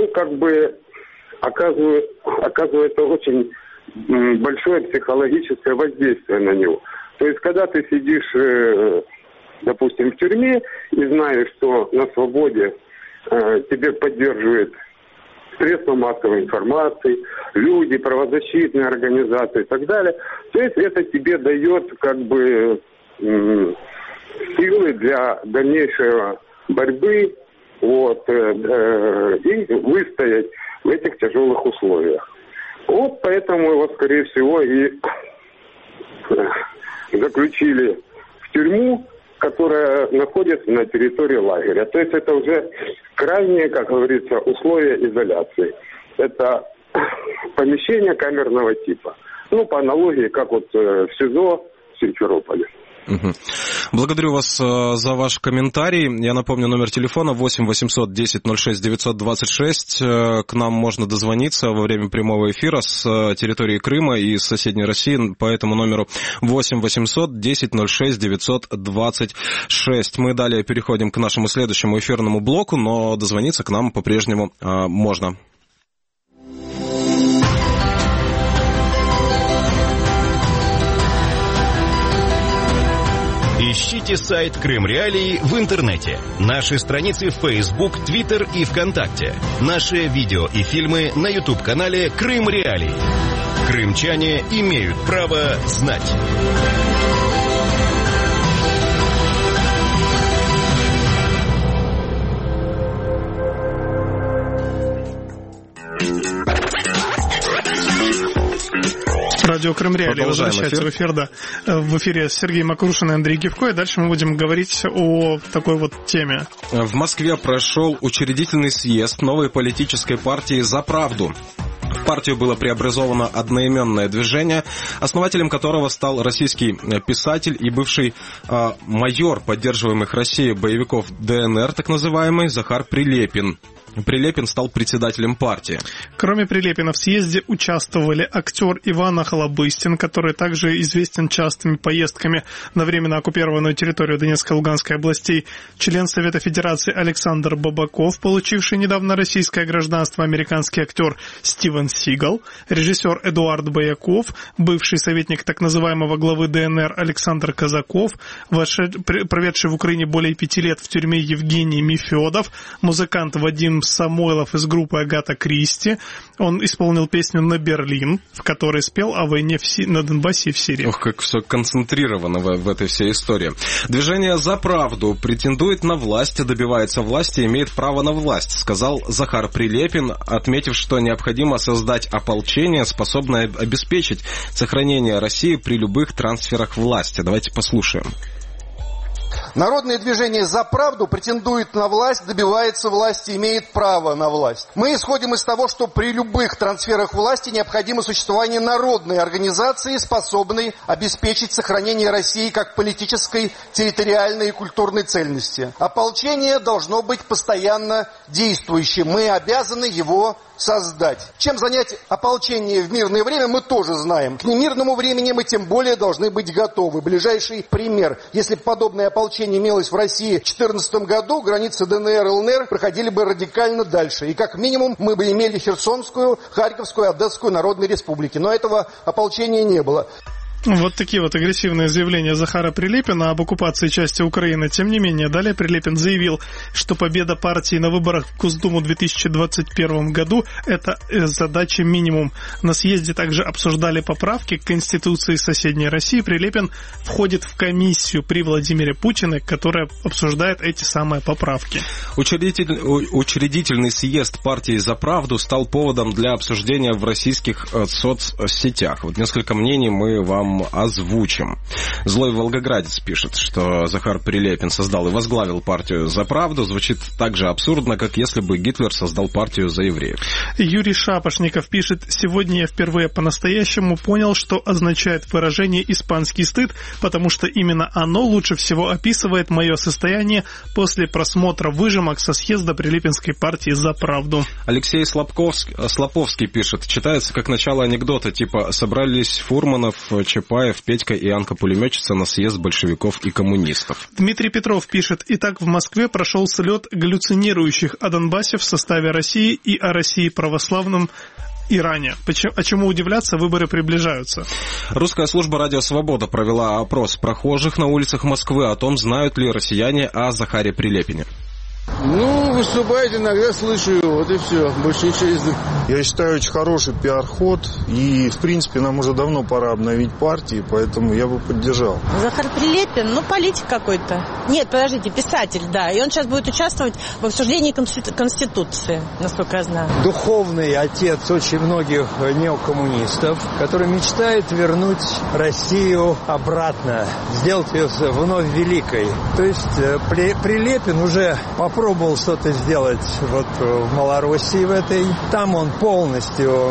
оказывается очень большое психологическое воздействие на него. То есть, когда ты сидишь, допустим, в тюрьме и знаешь, что на свободе тебе поддерживают средства массовой информации, люди, правозащитные организации и так далее, то есть это тебе дает силы для дальнейшей борьбы и выстоять в этих тяжелых условиях. Поэтому его, скорее всего, и заключили в тюрьму, которая находится на территории лагеря. То есть это уже крайние, как говорится, условия изоляции. Это помещение камерного типа. По аналогии, как в СИЗО в Симферополе. Благодарю вас за ваш комментарий. Я напомню, номер телефона 8 800 10 06 926. К нам можно дозвониться во время прямого эфира с территории Крыма и с соседней России по этому номеру 8 800 10 06 926. Мы далее переходим к нашему следующему эфирному блоку, но дозвониться к нам по-прежнему можно. Ищите сайт Крым Реалии в интернете. Наши страницы в Facebook, Twitter и ВКонтакте. Наши видео и фильмы на YouTube-канале Крым Реалии. Крымчане имеют право знать. Радио Крым Реалии возвращается в эфир, в эфире Сергей Макрушин и Андрей Гивко, и дальше мы будем говорить о такой теме. В Москве прошел учредительный съезд новой политической партии «За правду». В партию было преобразовано одноименное движение, основателем которого стал российский писатель и бывший майор поддерживаемых Россией боевиков ДНР, так называемый Захар Прилепин. Прилепин стал председателем партии. Кроме Прилепина, в съезде участвовали актер Иван Охлобыстин, который также известен частыми поездками на временно оккупированную территорию Донецкой и Луганской областей, член Совета Федерации Александр Бабаков, получивший недавно российское гражданство, американский актер Стивен Сигал, режиссер Эдуард Бояков, бывший советник так называемого главы ДНР Александр Казаков, проведший в Украине более 5 лет в тюрьме Евгений Мефедов, музыкант Вадим Самойлов из группы Агата Кристи. Он исполнил песню «На Берлин», в которой спел о войне на Донбассе и в Сирии. Ох, как все концентрировано в этой всей истории. Движение «За правду» претендует на власть, добивается власти, имеет право на власть, сказал Захар Прилепин, отметив, что необходимо создать ополчение, способное обеспечить сохранение России при любых трансферах власти. Давайте послушаем. Народное движение «За правду» претендует на власть, добивается власти, имеет право на власть. Мы исходим из того, что при любых трансферах власти необходимо существование народной организации, способной обеспечить сохранение России как политической, территориальной и культурной цельности. Ополчение должно быть постоянно действующим. Мы обязаны его создать. Чем занять ополчение в мирное время, мы тоже знаем. К немирному времени мы тем более должны быть готовы. Ближайший пример. Если бы подобное ополчение имелось в России в 2014 году, границы ДНР и ЛНР проходили бы радикально дальше. И как минимум мы бы имели Херсонскую, Харьковскую, Одесскую народные республики. Но этого ополчения не было. Вот такие вот агрессивные заявления Захара Прилепина об оккупации части Украины. Тем не менее, далее Прилепин заявил, что победа партии на выборах в Госдуму в 2021 году – это задача минимум. На съезде также обсуждали поправки к Конституции соседней России. Прилепин входит в комиссию при Владимире Путине, которая обсуждает эти самые поправки. Учредительный съезд партии «За правду» стал поводом для обсуждения в российских соцсетях. Вот несколько мнений мы вам озвучим. Злой Волгоградец пишет, что Захар Прилепин создал и возглавил партию «За правду». Звучит так же абсурдно, как если бы Гитлер создал партию «За евреев». Юрий Шапошников пишет: «Сегодня я впервые по-настоящему понял, что означает выражение «испанский стыд», потому что именно оно лучше всего описывает мое состояние после просмотра выжимок со съезда Прилепинской партии «За правду». Алексей Слоповский пишет: читается как начало анекдота, типа «собрались Фурманов, Чапаев, Петька и Анка-пулеметчица на съезд большевиков и коммунистов». Дмитрий Петров пишет: «Итак, в Москве прошел слет галлюцинирующих о Донбассе в составе России и о России православном Иране. А чему удивляться, выборы приближаются». Русская служба «Радио Свобода» провела опрос прохожих на улицах Москвы о том, знают ли россияне о Захаре Прилепине. Ну, выступает иногда, слышу, вот и все, больше ничего не знаю. Я считаю, очень хороший пиар-ход, и, в принципе, нам уже давно пора обновить партии, поэтому я бы поддержал. Захар Прилепин, политик какой-то. Нет, подождите, писатель, да, и он сейчас будет участвовать в обсуждении Конституции, насколько я знаю. Духовный отец очень многих неокоммунистов, который мечтает вернуть Россию обратно, сделать ее вновь великой. То есть Прилепин уже попробовал что-то сделать вот в Малороссии в этой. Там он полностью,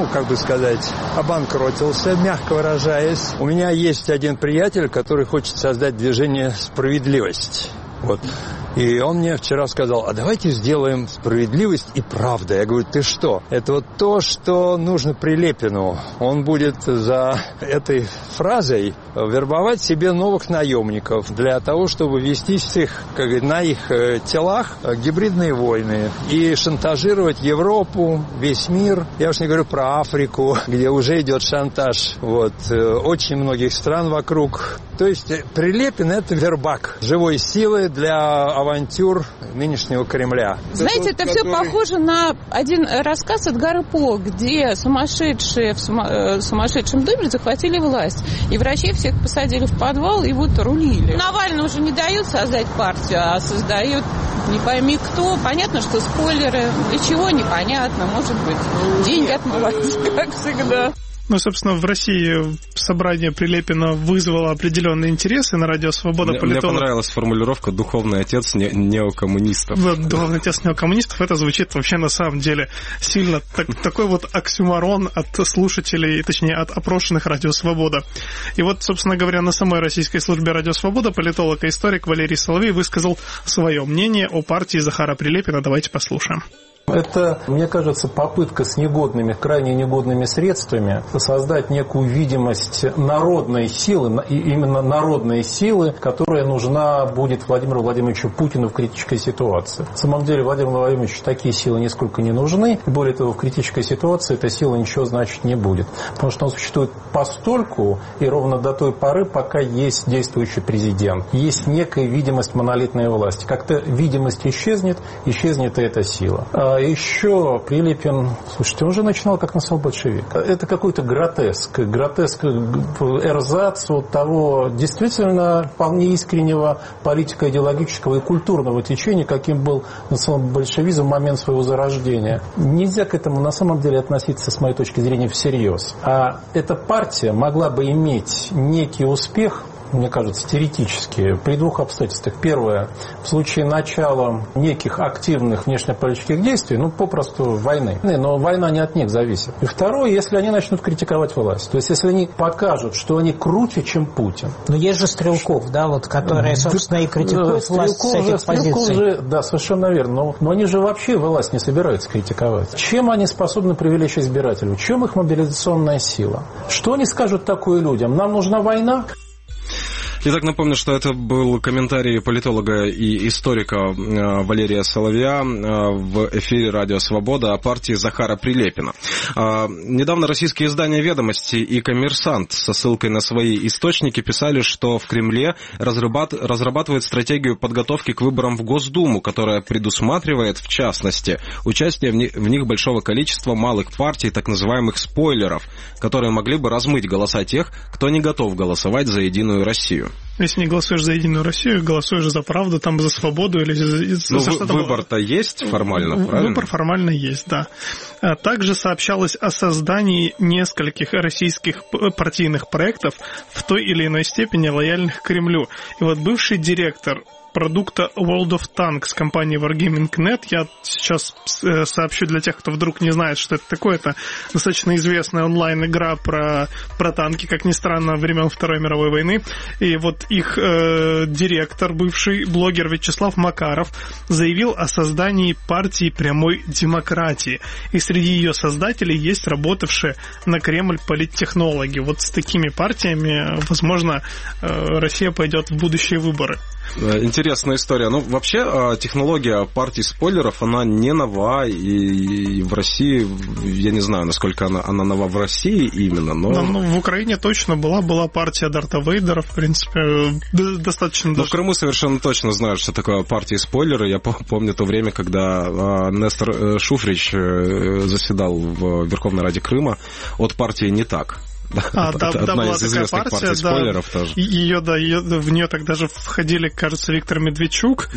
обанкротился, мягко выражаясь. У меня есть один приятель, который хочет создать движение «Справедливость». Вот. И он мне вчера сказал: а давайте сделаем «Справедливость и правда». Я говорю: ты что? Это вот то, что нужно Прилепину. Он будет за этой фразой вербовать себе новых наемников для того, чтобы вести на их телах гибридные войны и шантажировать Европу, весь мир. Я уж не говорю про Африку, где уже идет шантаж. Очень многих стран вокруг. То есть Прилепин – это вербак живой силы для авантюр нынешнего Кремля. Знаете, это все похоже на один рассказ Эдгара По, где сумасшедшие в сумасшедшем доме захватили власть. И врачей всех посадили в подвал и рулили. Навальному уже не дают создать партию, а создают не пойми кто. Понятно, что спойлеры. Для чего, непонятно. Может быть, деньги отмываются, как всегда. Собственно, в России собрание Прилепина вызвало определенные интересы на Радио Свобода. Мне понравилась формулировка «духовный отец неокоммунистов». Духовный отец неокоммунистов, это звучит вообще на самом деле сильно. Такой оксюморон от слушателей, точнее, от опрошенных Радио Свобода. И собственно говоря, на самой российской службе Радио Свобода политолог и историк Валерий Соловей высказал свое мнение о партии Захара Прилепина. Давайте послушаем. Это, мне кажется, попытка с негодными, крайне негодными средствами создать некую видимость народной силы, именно народной силы, которая нужна будет Владимиру Владимировичу Путину в критической ситуации. На самом деле Владимиру Владимировичу такие силы нисколько не нужны. Более того, в критической ситуации эта сила ничего значить не будет. Потому что он существует постольку и ровно до той поры, пока есть действующий президент. Есть некая видимость монолитной власти. Как-то видимость исчезнет и эта сила. А еще Прилепин, слушайте, он же начинал как насал большевик. Это какой-то гротеск эрзац от того действительно вполне искреннего политико-идеологического и культурного течения, каким был национал-большевизм в момент своего зарождения. Нельзя к этому на самом деле относиться, с моей точки зрения, всерьез. А эта партия могла бы иметь некий успех, мне кажется, теоретически, при двух обстоятельствах. Первое, в случае начала неких активных внешнеполитических действий, попросту войны. Но война не от них зависит. И второе, если они начнут критиковать власть. То есть, если они покажут, что они круче, чем Путин. Но есть же Стрелков, которые, собственно, и критикуют власть с этих позиций. Да, совершенно верно. Но они же вообще власть не собираются критиковать. Чем они способны привлечь избирателей? В чем их мобилизационная сила? Что они скажут такое людям? Нам нужна война? Итак, напомню, что это был комментарий политолога и историка Валерия Соловья в эфире «Радио Свобода» о партии Захара Прилепина. Недавно российские издания «Ведомости» и «Коммерсант» со ссылкой на свои источники писали, что в Кремле разрабатывают стратегию подготовки к выборам в Госдуму, которая предусматривает, в частности, участие в них большого количества малых партий, так называемых спойлеров, которые могли бы размыть голоса тех, кто не готов голосовать за «Единую Россию». Если не голосуешь за «Единую Россию», голосуешь за «Правду», там за «Свободу» или за что-то. Выбор-то есть формально, правильно? Выбор формально есть, да. Также сообщалось о создании нескольких российских партийных проектов в той или иной степени лояльных к Кремлю. И вот бывший директор продукта World of Tanks компании Wargaming.net. Я сейчас сообщу для тех, кто вдруг не знает, что это такое. Это достаточно известная онлайн-игра про танки, как ни странно, времен Второй мировой войны. И вот их директор, бывший блогер Вячеслав Макаров, заявил о создании партии прямой демократии. И среди ее создателей есть работавшие на Кремль политтехнологи. Вот с такими партиями, возможно, Россия пойдет в будущие выборы. Интересная история. Вообще, технология партий спойлеров, она не нова, и в России, я не знаю, насколько она нова в России именно, но... в Украине точно была партия Дарта Вейдера, в принципе, достаточно... Но в Крыму совершенно точно знают, что такое партии спойлеры. Я помню то время, когда Нестор Шуфрич заседал в Верховной Раде Крыма, от партии «Не так». Одна из известных партий спойлеров тоже. В нее так даже входили, кажется, Виктор Медведчук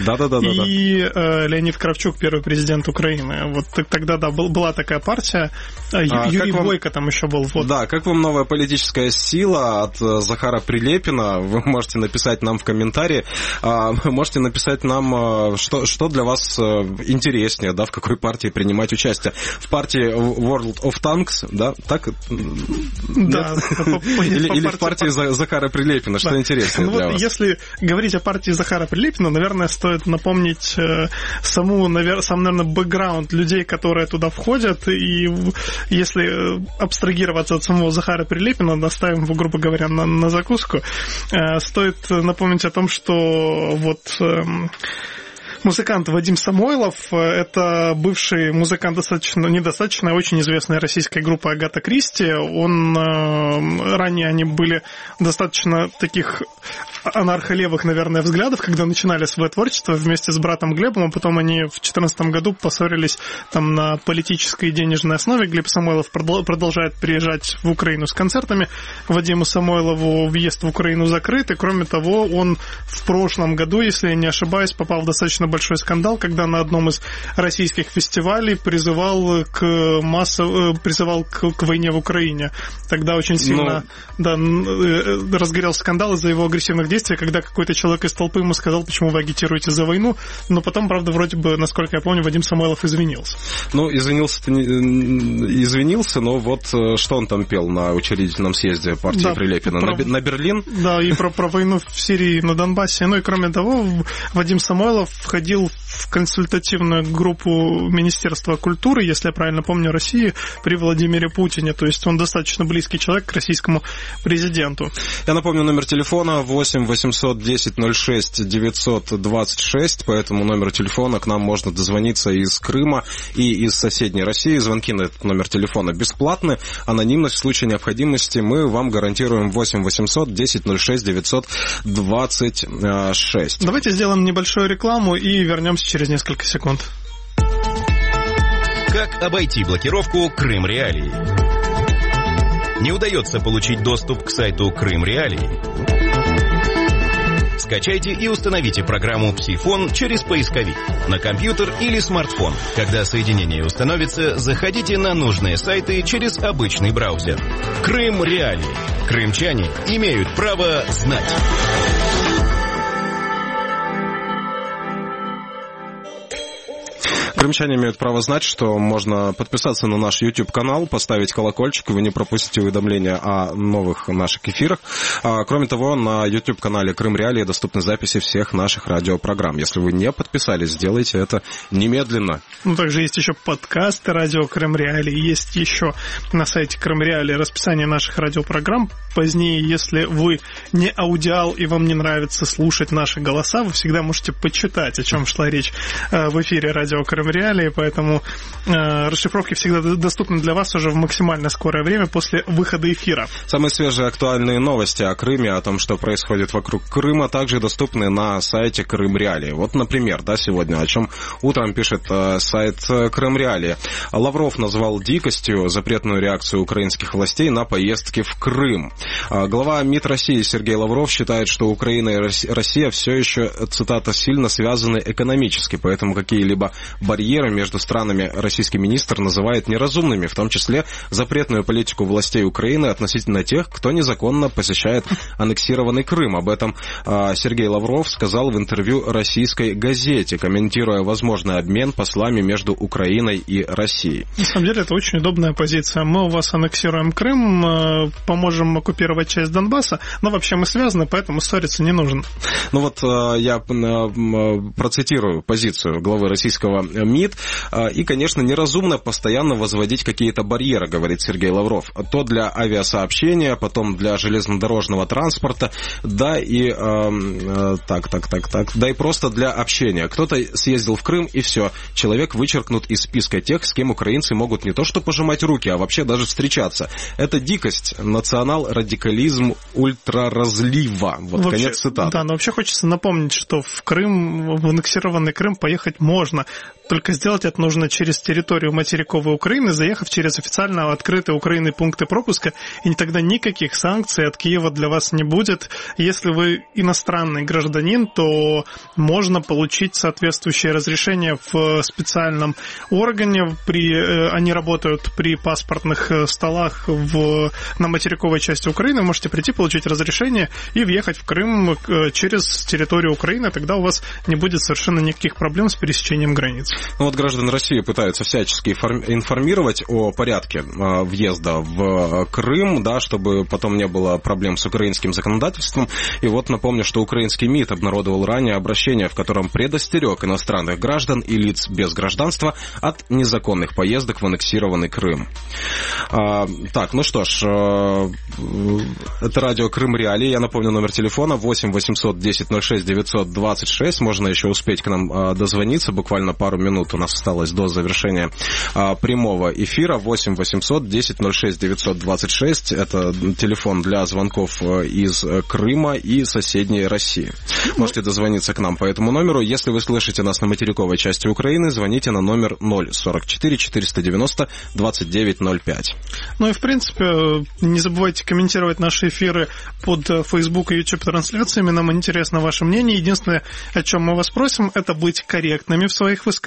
и Леонид Кравчук, первый президент Украины. Вот тогда, была такая партия. Юрий Бойко там еще был. Вот. Да, как вам новая политическая сила от Захара Прилепина? Вы можете написать нам в комментарии. Можете написать нам, что для вас интереснее, в какой партии принимать участие. В партии World of Tanks, да? Так? Да. Или в партии Захара Прилепина, что интереснее для вас? Если говорить о партии Захара Прилепина, наверное, стоит напомнить сам, наверное, бэкграунд людей, которые туда входят, и если абстрагироваться от самого Захара Прилепина, оставим его, грубо говоря, на закуску, стоит напомнить о том, что музыкант Вадим Самойлов, это бывший музыкант недостаточно очень известной российской группы Агата Кристи. Ранее они были достаточно таких анархолевых, наверное, взглядов, когда начинали свое творчество вместе с братом Глебом, а потом они в 2014 году поссорились там на политической и денежной основе. Глеб Самойлов продолжает приезжать в Украину с концертами. Вадиму Самойлову въезд в Украину закрыт, и кроме того, он в прошлом году, если я не ошибаюсь, попал в достаточно большой скандал, когда на одном из российских фестивалей призывал к войне в Украине. Тогда очень сильно разгорелся скандал из-за его агрессивных действий, когда какой-то человек из толпы ему сказал, почему вы агитируете за войну, но потом, правда, вроде бы, насколько я помню, Вадим Самойлов извинился. Ну, извинился, но вот что он там пел на учредительном съезде партии Прилепина? На Берлин? Да, и про войну в Сирии, на Донбассе. Ну и кроме того, Вадим Самойлов входил в консультативную группу Министерства культуры, если я правильно помню, России при Владимире Путине. То есть он достаточно близкий человек к российскому президенту. Я напомню, номер телефона 8 800 10 06 926. По этому номеру телефона к нам можно дозвониться из Крыма и из соседней России. Звонки на этот номер телефона бесплатны. Анонимность в случае необходимости мы вам гарантируем 8 800 10 06 926. Давайте сделаем небольшую рекламу и вернемся через несколько секунд. Как обойти блокировку Крым Реалии? Не удается получить доступ к сайту Крым Реалии? Скачайте и установите программу «Псифон» через поисковик на компьютер или смартфон. Когда соединение установится, заходите на нужные сайты через обычный браузер. Крым Реалии. Крымчане имеют право знать. Крымчане имеют право знать, что можно подписаться на наш YouTube-канал, поставить колокольчик, и вы не пропустите уведомления о новых наших эфирах. Кроме того, на YouTube-канале Крым Реалии доступны записи всех наших радиопрограмм. Если вы не подписались, сделайте это немедленно. Ну, также есть еще подкасты радио Крым Реалии, есть еще на сайте Крым Реалии расписание наших радиопрограмм. Позднее, если вы не аудиал и вам не нравится слушать наши голоса, вы всегда можете почитать, о чем шла речь в эфире радио Крым Реалии, поэтому расшифровки всегда доступны для вас уже в максимально скорое время после выхода эфира. Самые свежие актуальные новости о Крыме, о том, что происходит вокруг Крыма, также доступны на сайте Крым Реалии. Вот, например, сегодня, о чем утром пишет сайт Крым Реалии. Лавров назвал дикостью запретную реакцию украинских властей на поездки в Крым. Глава МИД России Сергей Лавров считает, что Украина и Россия все еще, цитата, сильно связаны экономически, поэтому какие-либо барьеры между странами российский министр называет неразумными, в том числе запретную политику властей Украины относительно тех, кто незаконно посещает аннексированный Крым. Об этом Сергей Лавров сказал в интервью российской газете, комментируя возможный обмен послами между Украиной и Россией. На самом деле это очень удобная позиция. Мы у вас аннексируем Крым, поможем оккупировать часть Донбасса, но вообще мы связаны, поэтому ссориться не нужно. Ну вот я процитирую позицию главы российского МИД. И, конечно, неразумно постоянно возводить какие-то барьеры, говорит Сергей Лавров. То для авиасообщения, потом для железнодорожного транспорта, да и просто для общения. Кто-то съездил в Крым, и все. Человек вычеркнут из списка тех, с кем украинцы могут не то что пожимать руки, а вообще даже встречаться. Это дикость, национал-радикализм ультраразлива. Вот вообще, конец цитаты. Да, но вообще хочется напомнить, что в Крым, в аннексированный Крым поехать можно. Только сделать это нужно через территорию материковой Украины, заехав через официально открытые Украиной пункты пропуска, и тогда никаких санкций от Киева для вас не будет. Если вы иностранный гражданин, то можно получить соответствующее разрешение в специальном органе. Они работают при паспортных столах на материковой части Украины. Вы можете прийти, получить разрешение и въехать в Крым через территорию Украины. Тогда у вас не будет совершенно никаких проблем с пересечением границ. Ну вот граждан России пытаются всячески информировать о порядке въезда в Крым, да, чтобы потом не было проблем с украинским законодательством. И вот напомню, что украинский МИД обнародовал ранее обращение, в котором предостерег иностранных граждан и лиц без гражданства от незаконных поездок в аннексированный Крым. Так, ну что ж, это радио Крым Реалии. Я напомню, номер телефона 8 800 10 06 926. Можно еще успеть к нам дозвониться, буквально пару минут у нас осталось до завершения прямого эфира. 8 800 10 06 926. Это телефон для звонков из Крыма и соседней России. Можете дозвониться к нам по этому номеру. Если вы слышите нас на материковой части Украины, звоните на номер 044 490 2905. Ну и в принципе, не забывайте комментировать наши эфиры под Facebook и YouTube трансляциями. Нам интересно ваше мнение. Единственное, о чем мы вас просим, это быть корректными в своих высказываниях.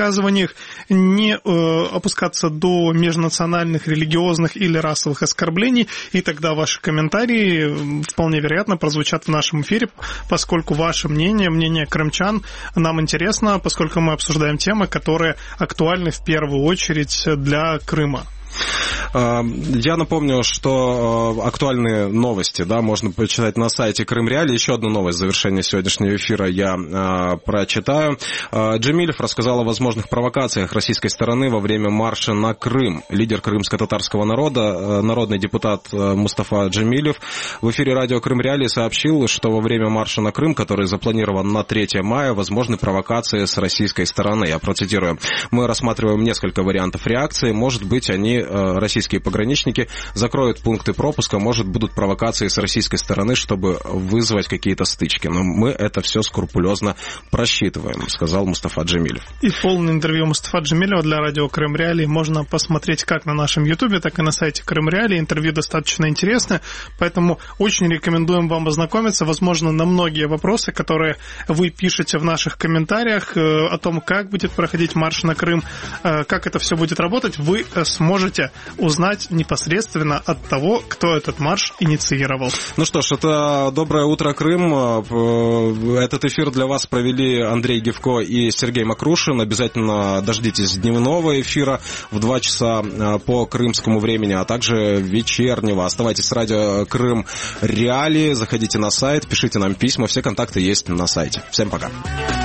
высказываниях, не опускаться до межнациональных, религиозных или расовых оскорблений, и тогда ваши комментарии вполне вероятно прозвучат в нашем эфире, поскольку ваше мнение, мнение крымчан нам интересно, поскольку мы обсуждаем темы, которые актуальны в первую очередь для Крыма. Я напомню, что актуальные новости, да, можно почитать на сайте Крым Реалии. Еще одну новость в завершении сегодняшнего эфира я прочитаю. Джемилев рассказал о возможных провокациях российской стороны во время марша на Крым. Лидер крымско-татарского народа, народный депутат Мустафа Джемилев в эфире радио Крым Реалии сообщил, что во время марша на Крым, который запланирован на 3 мая, возможны провокации с российской стороны. Я процитирую. Мы рассматриваем несколько вариантов реакции. Может быть, они, российские пограничники, закроют пункты пропуска, может, будут провокации с российской стороны, чтобы вызвать какие-то стычки. Но мы это все скрупулезно просчитываем, сказал Мустафа Джемилев. И полное интервью Мустафа Джемилева для радио Крым Реалии можно посмотреть как на нашем Ютубе, так и на сайте Крым Реалии. Интервью достаточно интересное, поэтому очень рекомендуем вам ознакомиться, возможно, на многие вопросы, которые вы пишете в наших комментариях о том, как будет проходить марш на Крым, как это все будет работать, вы сможете узнать непосредственно от того, кто этот марш инициировал. Ну что ж, это «Доброе утро, Крым». Этот эфир для вас провели Андрей Гевко и Сергей Макрушин. Обязательно дождитесь дневного эфира в 2 часа по крымскому времени, а также вечернего. Оставайтесь с радио Крым Реалии, заходите на сайт, пишите нам письма, все контакты есть на сайте. Всем пока.